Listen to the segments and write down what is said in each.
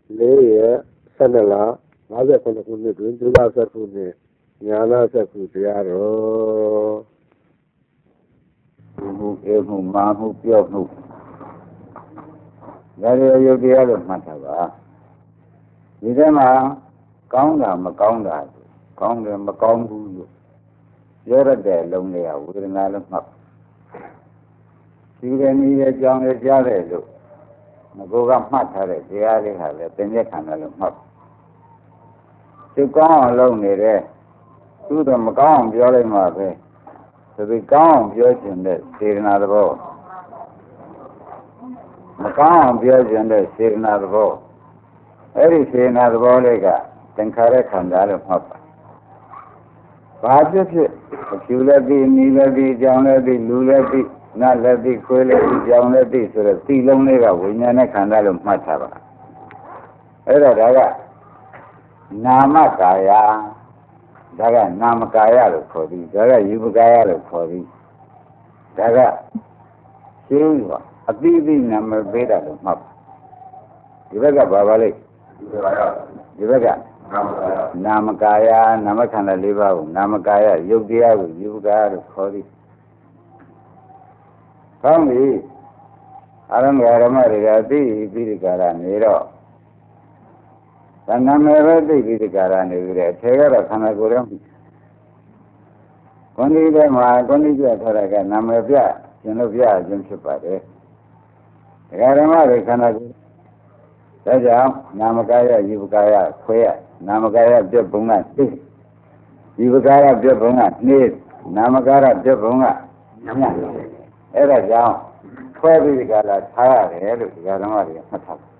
4 ရက်12လ59ခုနှစ်တွင်ဒုလဆက်ခုနှစ်ညာနာဆက်ခုတရားတော်ဒီမှုအေမှုမာမှုပြောမှုဒါတွေရုပ်တရားလို့မှတ်တာပါဒီထဲမှာကောင်းတာမကောင်းတာကောင်းတယ်မကောင်းဘူးလို့ပြောရတဲ့လုံးလေးကဝေဒနာလို့မှတ်ဒီကနေ့ရဲ့ကြောင်းလေးကြားတယ်လို့ငကိုကမှတ်ထားတဲ့တရားလေးဟာလည်းသင်္ကြန်ခန္ဓာလို့မှတ်သူကောင်းအောင်လုပ်နေတယ်သူတော့မကောင်းအောင်ပြောလိုက်မှပဲဒီကောင်းအောင်ပြောခြင်းတဲ့စေတနာသဘောမကောင်းအောင်ပြောခြင်းတဲ့စေတနာသဘောအဲ့ဒီစေတနာသဘောလေးကသင်္ခါရခန္ဓာလို့မှတ်ပါဘာဖြစ်ဖြစ်အကျူလည်းပြီးနီးလည်းပြီးကြောင်လည်းပြီးလူလည်းပြီးနတ်လည်းပြီးခွေးလည်းပြီးကြောင်လည်းပြီးဆိုတော့သီလုံးလေးကဝိညာဉ်နဲ့ခန္ဓာလို့မှတ်ထားပါအဲ့တော့ဒါကနာမကာယဒါကနာမကာယလို့ခေါ်ပြီးဒါကယူပကာယလို့ခေါ်ပြီးဒါကရှင်းပြီပါအတိအကျနာမပေးတာလို့မှတ်ဒီဘက်ကဘာပါလိမ့်ဒီဘက်ကနာမကာယနာမခန္ဓာ၄ပါးကိုနာမကာယယုတ်တရားကိုယူပကာယလို့ခေါ်ပြီးကောင်းပြီအာရမဓမ္မတွေကအတိပိဋကာရနေတော့ဒါနာမည်ပဲသိပိဋကာရနေပြီတဲ့ထေကတော့ခန္ဓာကိုယ်ရောကွန်ဒီထဲမှာကွန်ဒီပြထားတာကနာမည်ပြရှင်လို့ပြခြင်းဖြစ်ပါတယ်ဒကာဓမ္မတွေခန္ဓာကိုယ်ဒါကြောင့်နာမကာယယူပကာယခွဲရနာမကာယပြည့်ဘုံကသိယူပကာယပြည့်ဘုံကနှေးနာမကာယပြည့်ဘုံကညံ့အဲ့ဒါကြောင့်ခွဲပြီးဒီကလာထားရတယ်လို့ဒကာဓမ္မတွေမှတ်ထား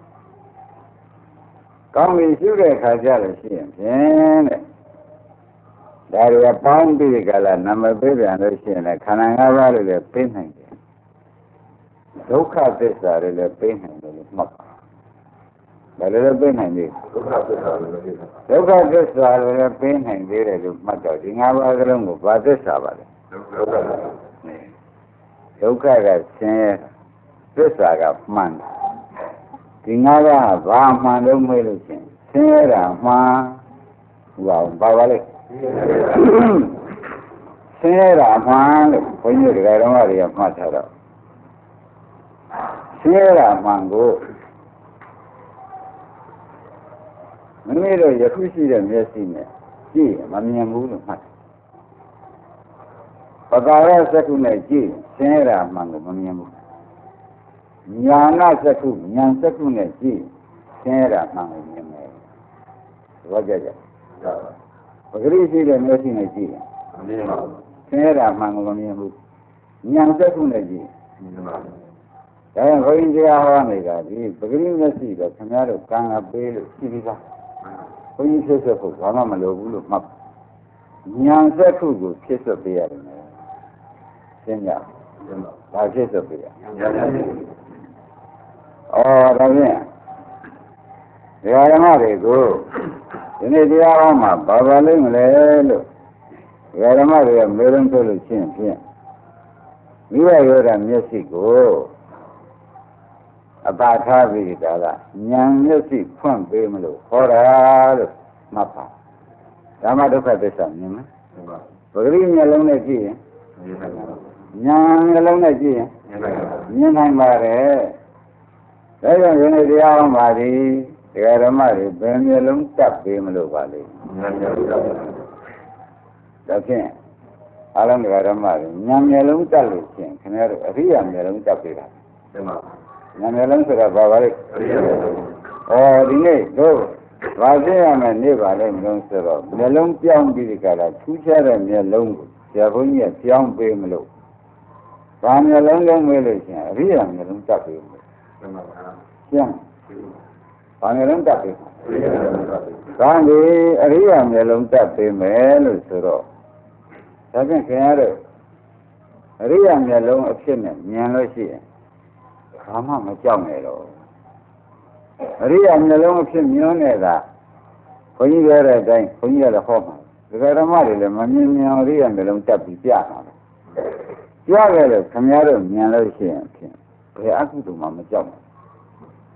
ကောင်းပြီရှုတဲ့အခါကျလို့ရှိရင်ဖြင့်တဲ့ဒါတွေကပေါင်းပြီးဒီကလာနာမည်ပေးပြန်လို့ရှိရင်လည်းခန္ဓာ၅ပါးလို့လည်းပေးနိုင်တယ်ဒုက္ခသစ္စာတွေလည်းပေးနိုင်တယ်လို့မှတ်ပါဒါလည်းပေးနိုင်ပြီဒုက္ခသစ္စာတွေလည်းပေးနိုင်သေးတယ်လို့မှတ်တော့ဒီ၅ပါးစလုံးကိုဘာသစ္စာပါလဲဒုက္ခကဆင်းရဲသစ္စာကမှန်တယ်ဒီ၅ပါးဘာမှန်လို့မေးလို့ချင်းဆင်းရဲတာမှန်ဟောပါပါလေဆင်းရဲတာမှန်လို့ဘုန်းကြီးတွေကတော်တွေကမှတ်ထားတော့ဆင်းရဲတာမှန်ကိုမင်းတို့ယခုရှိတဲ့မျက်စိနဲ့ကြည့်မမြင်ဘူးလို့မှတ်ပကာရစက္ခုနဲ့ကြည့်ဆင်းရဲတာမှန်ကိုမမြင်ဘူးညာနာစက္ခုညာစက္ခုနဲ့ကြည့်ဆင်းရဲတာမှန်ကိုမြင်မယ်ဘောကြကြပဂရိရှိတဲ့မျက်စိနဲ့ကြည့်မမြင်ပါဘူးဆင်းရဲတာမှန်ကိုမမြင်ဘူးညာစက္ခုနဲ့ကြည့်မြင်ပါဘူးဒါရင်ဘုန်းကြီးတရားဟောနေတာဒီပဂရိမျက်စိတော့ခင်ဗျားတို့ကံအပေးလို့ရှိပြီးသားဘုန်းကြီးဖြစ်ဆက်ဖို့ဘာမှမလိုဘူးလို့မှတ်ညာစက္ခုကိုဖြစ်ဆက်ပေးရတယ်ရှင်းကြဒါဖြစ်ဆက်ပေးရဒါဖြင့်ဒကာဓမ္မတွေကိုဒီနေ့တရားဟောမှာဘာပါလိမ့်မလဲလို့ဒကာဓမ္မတွေကမေးလုံးထုတ်လို့ချင်းဖြင့်မိဘရောတာမျက်စိကိုအပါထားပြီးဒါကဉာဏ်မျက်စိဖွင့်ပေးမလို့ဟောတာလို့မှတ်ပါဓမ္မဒုက္ခသစ္စာမြင်မလားပဂရိမျက်လုံးနဲ့ကြည့်ရင်ဉာဏ်မျက်လုံးနဲ့ကြည့်ရင်မြင်နိုင်ပါတယ်ဒါကြောင့်ယနေ့တရားဟောမှာဒီတရားဓမ္မတွေဘယ်မျက်လုံးတတ်ပေးမလို့ပါလိမ့်ဒါဖြင့်အားလုံးတရားဓမ္မတွေဉာဏ်မျက်လုံးတတ်လို့ချင်းခင်ဗျားတို့အရိယာမျက်လုံးတတ်ပေးတာဉာဏ်မျက်လုံးဆိုတာဘာပါလဲဒီနေ့တို့ဘာသိရမယ်နေပါလိမ့်မလို့ဆိုတော့မျက်လုံးပြောင်းပြီးဒီကလာထူးခြားတဲ့မျက်လုံးကိုဆရာဘုန်းကြီးကပြောင်းပေးမလို့ဘာမျက်လုံးလုံးမေးလို့ချင်းအရိယာမျက်လုံးတတ်ပေးလို့ကျန်ဘာမျက်လုံးတတ်ပေးကောင်းပြီအရိယာမျက်လုံးတတ်ပေးမယ်လို့ဆိုတော့ဒါဖြင့်ခင်ဗျားတို့အရိယာမျက်လုံးအဖြစ်နဲ့မြင်လို့ရှိရင်ဘာမှမကြောက်နဲ့တော့အရိယာမျက်လုံးအဖြစ်မြင်နေတာဘုန်းကြီးပြောတဲ့အတိုင်းဘုန်းကြီးကလည်းဟောမှာဒကာဓမ္မတွေလည်းမမြင်မြင်အရိယာမျက်လုံးတက်ပြီးပြတာပဲကြွခဲ့လို့ခင်ဗျားတို့မြင်လို့ရှိရင်ဖြင့်ဘယ်အကုသိုလ်မှမကြောက်ဘူး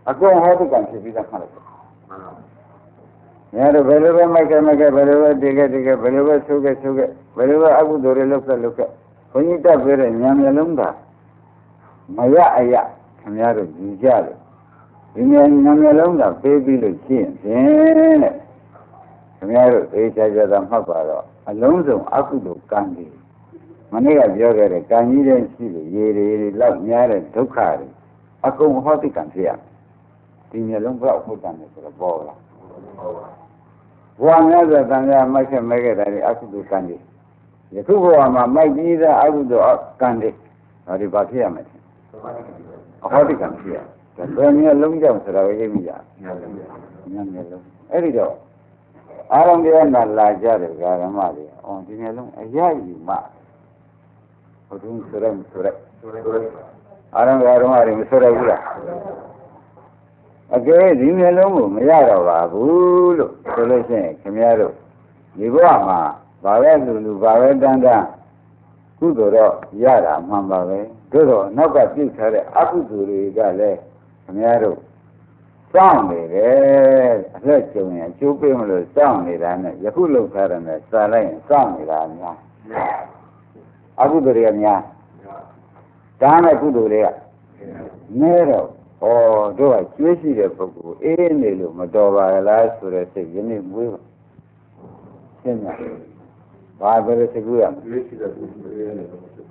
အကုန်ဟောတုကံဖြစ်ပြီးသားမှတ်လိုက်။ညာတော့ဘယ်လိုပဲမိုက်ကဲဘယ်လိုပဲတကယ်ဘယ်လိုပဲဆုခဲ့ဘယ်လိုပဲအကုသိုလ်တွေလုပ်ခဲ့ဘုန်းကြီးတက်ပြီးတဲ့ဉာဏ်မျက်လုံးကမရအရခင်ဗျားတို့ယူကြတယ်ဒီဉာဏ်မျက်လုံးကပေးပြီးလို့ရှိရင်ဖြင့်တဲ့ခင်ဗျားတို့အေးချာချာသာမှတ်ပါတော့အလုံးစုံအကုသိုလ်ကံတွေမနေ့ကပြောခဲ့တဲ့ကံကြီးတဲ့ရှိလို့ရေတွေလောက်များတဲ့ဒုက္ခတွေအကုန်ဟောတိကံဖြစ်ရဒီမျက်လုံးဘယ်ဟုတ်တယ်ဆိုတော့ပေါ်လာဘဝများစွာတန်ခါမိုက်ခဲ့မဲခဲ့တဲ့အကုသိုလ်ကံတွေယခုဘဝမှာမိုက်ပြီးတဲ့အကုသိုလ်ကံတွေဒါတွေဘာဖြစ်ရမလဲအဟောတိကံဖြစ်ရဒါဘယ်မျက်လုံးကြောင့်ဆိုတာကိုသိမိကြမျက်လုံးအဲ့ဒီတော့အာရုံတရားနာလာကြတယ်ဓမ္မတွေအော်ဒီမျက်လုံးအရယူမှဘုဒ္ဓဆိုရဲအာရုံဓမ္မတွေမဆိုရဘူးလားအကယ်ဒီမျက်လုံးကိုမရတော့ပါဘူးလို့ဆိုလို့ရှိရင်ခင်ဗျားတို့ဒီဘဝမှာဘာပဲလူဘာပဲတန်းကုသိုလ်တော့ရတာမှန်ပါပဲတို့တော့နောက်ကပြုထားတဲ့အကုသိုလ်တွေကလည်းခင်ဗျားတို့စောင့်နေတယ်အလက်ကျုံရင်အကျိုးပေးမလို့စောင့်နေတာနဲ့ယခုလောက်ထားတယ်နဲ့စာလိုက်ရင်စောင့်နေတာများအကုသိုလ်တွေကများဒါနဲ့ကုသိုလ်တွေကနဲတော့ဩတို့ကကျွေးရှိတဲ့ပုဂ္ဂိုလ်အေးနေလို့မတော်ပါလားဆိုတဲ့စိတ်ယနေ့မွေးပါရှင်းလားဘာပဲလဲသိကူရကျွေးရှိတဲ့ပုဂ္ဂိုလ်အေး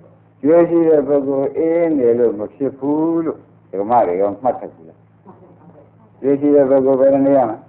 နေလို့မဖြစ်ဘူးလို့ဓမ္မတွေကမှတ်ထားကြည့်ကျွေးရှိတဲ့ပုဂ္ဂိုလ်ဘယ်နေရမလဲ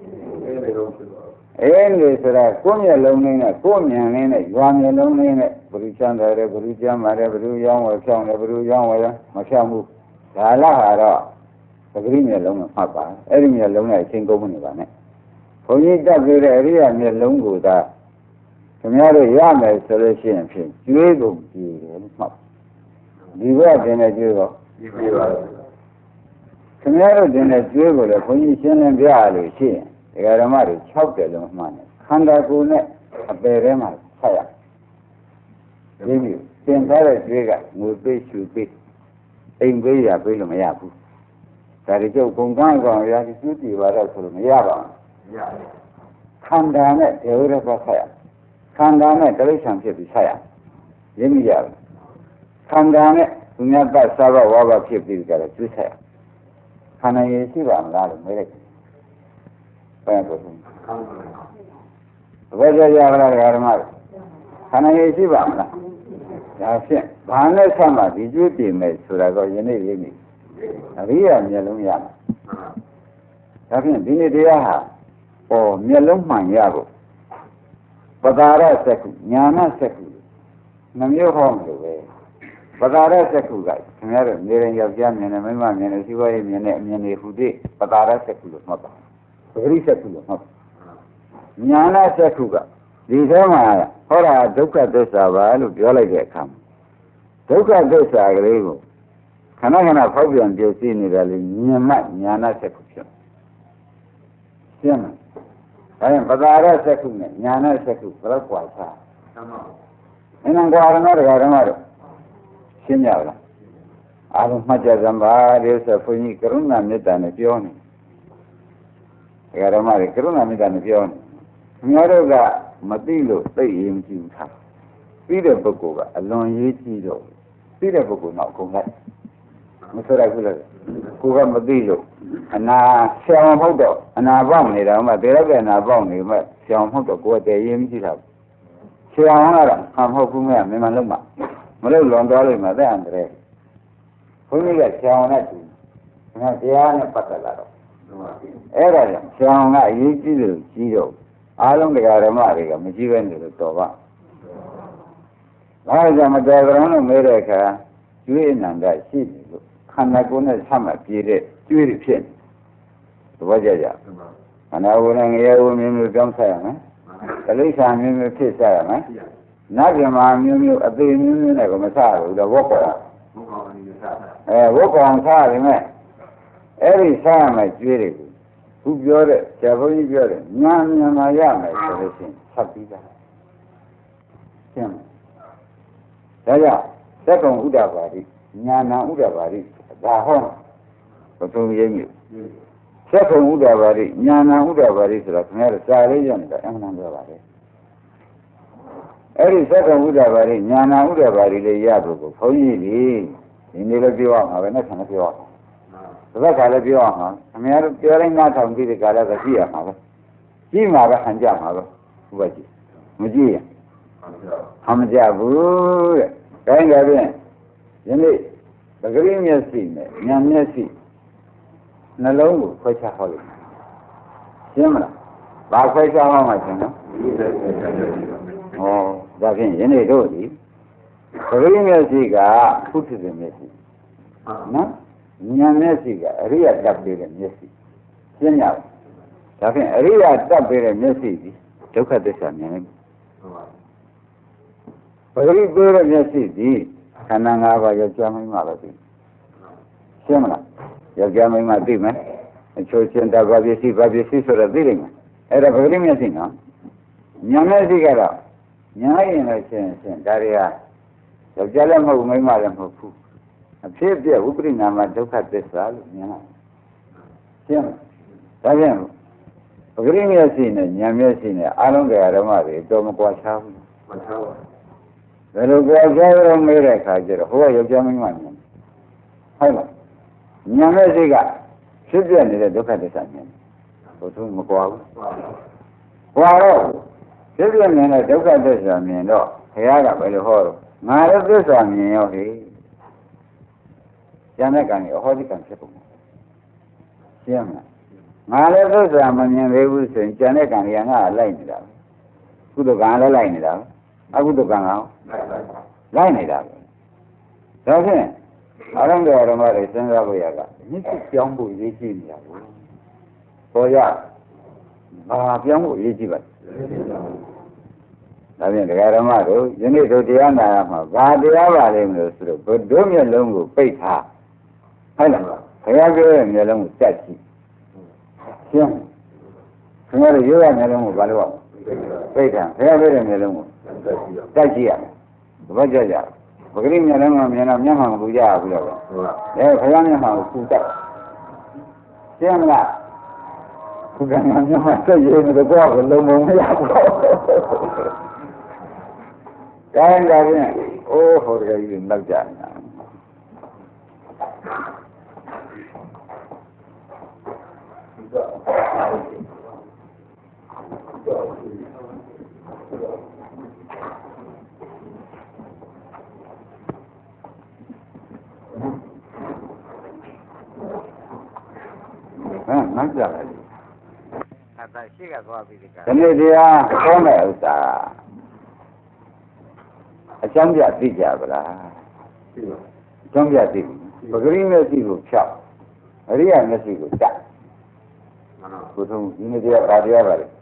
အေးနေဆိုတာကိုယ်မျက်လုံးနဲ့ကိုယ်ဉာဏ်နဲ့ရွာမျက်လုံးနဲ့ဘုရုချမ်းတယ်ဘုရုကျမ်းပါတယ်ဘုရုရောင်းဝယ်ဖြောင်းတယ်ဘုရုရောင်းဝယ်မဖြောင်းဘူးဒါလည်းဟာတော့သတိမျက်လုံးနဲ့မှတ်ပါအဲ့ဒီမျက်လုံးနဲ့အချင်းကုန်မနေပါနဲ့ဘုန်းကြီးတက်ပြတဲ့အရိယာမျက်လုံးကိုသာခင်ဗျားတို့ရမယ်ဆိုလို့ရှိရင်ဖြင့်ကျွေးကုန်ကြည့်တယ်လို့မှတ်ဒီဘက်တင်တဲ့ကျွေးတော့ကြည့်ပါဘူးခင်ဗျားတို့တင်တဲ့ကျွေးကိုလည်းဘုန်းကြီးရှင်းလင်းပြရလို့ရှိရင်ဒကာဓမ္မတွေ6တယ်လို့မှတ်တယ်ခန္ဓာကိုယ်နဲ့အပယ်ထဲမှာဆက်ရဒီလိုသင်ထားတဲ့ကျွေးကငွေပေးရွှေပေးအိမ်ပေးရပေးလို့မရဘူးဒါတွေကျုပ်ကုန်ကန်းကောင်ရာဒီကျွေးကြည့်ပါတော့ဆိုလို့မရပါဘူးခန္ဓာနဲ့ဒေဝရဘဆက်ရခန္ဓာနဲ့တိရစ္ဆာန်ဖြစ်ပြီးဆက်ရရင်းမိကြဘူးခန္ဓာနဲ့သူများပတ်စားဘဝဘဖြစ်ပြီးကြတယ်ကျွေးဆက်ရခန္ဓာရည်ရှိပါမလားလို့မေးလိုက်ဘယ်လိုလဲဘယ်ကြရကြလားဓမ္မခန္ဓာရည်ရှိပါမလားဒါဖြင့်ဘာနဲ့ဆက်မှဒီကျွေးပြင်မယ်ဆိုတာတော့ယနေ့ရင်းမိအရိယာမျက်လုံးရမှာဒါဖြင့်ဒီနေ့တရားဟာမျက်လုံးမှန်ရဖို့ပဒါရစက္ခုညာနာစက္ခုနှမျိုးဟောမလို့ပဲပဒါရစက္ခုကခင်ဗျားတို့နေရင်ယောက်ျားမြင်တယ်မိန်းမမြင်တယ်ရှိပါရဲ့မြင်တဲ့အမြင်တွေဟူသည်ပဒါရစက္ခုလို့မှတ်ပါပဂရိစက္ခုလို့မှတ်ပါညာနာစက္ခုကဒီထဲမှာဟောတာဒုက္ခသစ္စာပါလို့ပြောလိုက်တဲ့အခါဒုက္ခသစ္စာကလေးကိုခဏခဏဖောက်ပြန်ပြည့်စည်နေတာလေမြင်မှညာနာစက္ခုဖြစ်ရှင်းလားဒါရင်ပဒါရစက္ခုနဲ့ညာနာစက္ခုဘယ်တော့ကွာခြားအင်းကွာရဏဓမ္မတို့ရှင်းကြလားအားလုံးမှတ်ကြစမ်းပါဒီဥစ္စာဘုန်းကြီးကရုဏာမေတ္တာနဲ့ပြောနေဓမ္မတွေကရုဏာမေတ္တာနဲ့ပြောနေများတို့ကမသိလို့သိရင်မကြည့်ဘူးထားပြီးတဲ့ပုဂ္ဂိုလ်ကအလွန်ရေးကြည့်တော့ပြီးတဲ့ပုဂ္ဂိုလ်တော့အကုန်လိုက်မဆိုရဘူးလေကိုကမသိလို့အနာဆရာမဟုတ်တော့အနာပေါက်နေတာမှတေရကအနာပေါက်နေမှဆရာမဟုတ်တော့ကိုယ်ကတည်းရေးမကြည့်တာဆရာကတော့အမဟုတ်ဘူးမင်းမလုံးမလို့လွန်သွားလို့မှတဲ့အန္တရာယ်ဘုန်းကြီးကဆရာနဲ့တူတရားနဲ့ပတ်သက်လာတော့အဲ့ဒါကြောင့်ဆရာကအရေးကြီးလို့ကြီးတော့အားလုံးတရားဓမ္မတွေကမကြည့်ပဲနေလို့တော်ပါဘာကြောင့်မတော်ကြလို့မေးတဲ့အခါကျွေးအနန္တရှိတယ်လို့ခန္ဓာကိုယ်နဲ့ဆက်မှပြေးတဲ့ကျွေးတွေဖြစ်နေသဘောကျကြခန္ဓာကိုယ်နဲ့ငရဲကိုမျိုးမျိုးကြောင်းဆက်ရမယ်တိရစ္ဆာန်မျိုးမျိုးဖြစ်ဆက်ရမယ်နတ်ပြမာမျိုးမျိုးအသေးမျိုးမျိုးနဲ့ကမဆက်ဘူးတော့ဝတ်ပေါ်ဝတ်ပေါ်စားရမယ်အဲ့ဒီစားရမယ်ကျွေးတွေကိုသူပြောတဲ့ဆရာဘုန်းကြီးပြောတဲ့ညာမှာရမယ်ဆိုလို့ရှိရင်ဆက်ပြီးသားရှင်းဒါကြောင့်သက္ကုံဥဒ္ဒပါတိညာနာဥဒ္ဒပါတိဒါဟောဘုံရင်းမြဆက်ကုန်ဥဒ္ဒဘာရိညာဏဥဒ္ဒဘာရိဆိုတာခင်ဗျားတို့စာလေးရနေတာအမှန်တန်ပြောပါလေအဲ့ဒီဆက်ကုန်ဥဒ္ဒဘာရိညာဏဥဒ္ဒဘာရိလေးရဖို့ကိုဘုန်းကြီးဒီနေ့လည်းပြောအောင်ပါပဲနဲ့ဆံလည်းပြောအောင်တစ်ခါလည်းပြောအောင်ပါခင်ဗျားတို့ပြောလိုက်မှထောင်ပြီးဒီကလည်းကြည့်ရမှာပဲကြည့်မှာပဲဟန်ကြမှာပဲဘုရားကြည့်မကြည့်ရင်ဟန်မကြဘူးတဲ့ဒါရင်လည်းယနေ့ပဂရိမျက်စိနဲ့ဉာဏ်မျက်စိနှလုံးကိုခွဲခြားဟောလို့ရှင်းမလားဘာခွဲခြားဟောမှရှင်းနော်ဩဒါဖြင့်ယနေ့တို့ဒီပဂရိမျက်စိကพุทธဇင်မျက်စိနော်ဉာဏ်မျက်စိကအရိယတတ်ပေးတဲ့မျက်စိရှင်းရအောင်ဒါဖြင့်အရိယတတ်ပေးတဲ့မျက်စိဒီဒုက္ခသစ္စာမြင်လိုက်ပဂရိပေးတဲ့မျက်စိဒီခန္ဓာ၅ပါးယောက်ျားမိန်းမပဲသိရှင်းမလားယောက်ျားမိန်းမသိမယ်အချိုးချင်းတာဘာပစ္စည်းဆိုတော့သိလိမ့်မယ်အဲ့ဒါပဂရိမျက်စိနော်ဉာဏ်မျက်စိကတော့ညာရင်လည်းရှင်းဒါတွေကယောက်ျားလည်းမဟုတ်မိန်းမလည်းမဟုတ်ဘူးအဖြစ်အပျက်ဝိပရိနာမဒုက္ခသစ္စာလို့မြင်လိုက်ရှင်းဒါဖြင့်ပဂရိမျက်စိနဲ့ဉာဏ်မျက်စိနဲ့အာလုံးကေဓမ္မတွေတော်မကွာခြားဘူးမခြားပါဘူးဘယ်လိုကွာခြားရောမေးတဲ့အခါကျတော့ဟိုကယောက်ျားမိန်းမမြင်ဟုတ်လားဉာဏ်မျက်စိကဖြစ်ပြနေတဲ့ဒုက္ခသစ္စာမြင်ဘုသူမကွာဘူးကွာတော့ဖြစ်ပြနေတဲ့ဒုက္ခသစ္စာမြင်တော့ဘုရားကဘယ်လိုဟောတော့ငါရဲ့သစ္စာမြင်ရောဟေ့ဉာဏ်နဲ့ကံရောဟောဒီကံဖြစ်ပုံရှင်းမလားငါလည်းသစ္စာမမြင်သေးဘူးဆိုရင်ဉာဏ်နဲ့ကံရငါလိုက်နေတာကုသကံလည်းလိုက်နေတာအကုသကံကလိုက်နေတာပဲဒါဖြင့်အရံတော်ဓမ္မတွေစဉ်းစားဖို့ရကမြစ်ပြောင်းဖို့ရေးကြည့်နေတာကိုပေါ်ရပြောင်းဖို့ရေးကြည့်ပါဒါဖြင့်တရားဓမ္မတို့ယနေ့တို့တရားနာရမှာဘာတရားပါလိမ့်မလို့ဆိုတော့ဘုဒ္ဓမျက်လုံးကိုပိတ်ထားဟုတ်လားဘုရားပြောတဲ့မျက်လုံးကိုတက်ကြည့်ရှင်းခင်ဗျားတို့ရိုးရမျက်လုံးကိုဘာလို့အောင်ပိတ်ထားဘုရားပြောတဲ့မျက်လုံးကိုတက်ကြည့်ရမယ်သဘောကျကြပဂရိမျက်လုံးကမြင်တော့မျက်မှန်မပူကြဘူးလို့ပဲဘုရားမျက်မှန်ကိုပူတတ်ရှင်းမလားဘုရားမျက်မှန်ဆက်ရည်နဲ့တော့ကိုလုံးဝမရဘူးတိုင်းကြရင်အိုးဟိုတကယ်ကြီးနောက်ကြနေတာနောက်ကြတယ်အတရှိကသွားပြီးဒီကနေ့တရားဟောတဲ့ဥစ္စာအကြောင်းပြသိကြပါလားသိပါအကြောင်းပြသိပဂရိမျက်စိကိုဖြောက်အရိယာမျက်စိကိုတက်ဘုထုံဒီနေ့တရားပါတရားပါလေ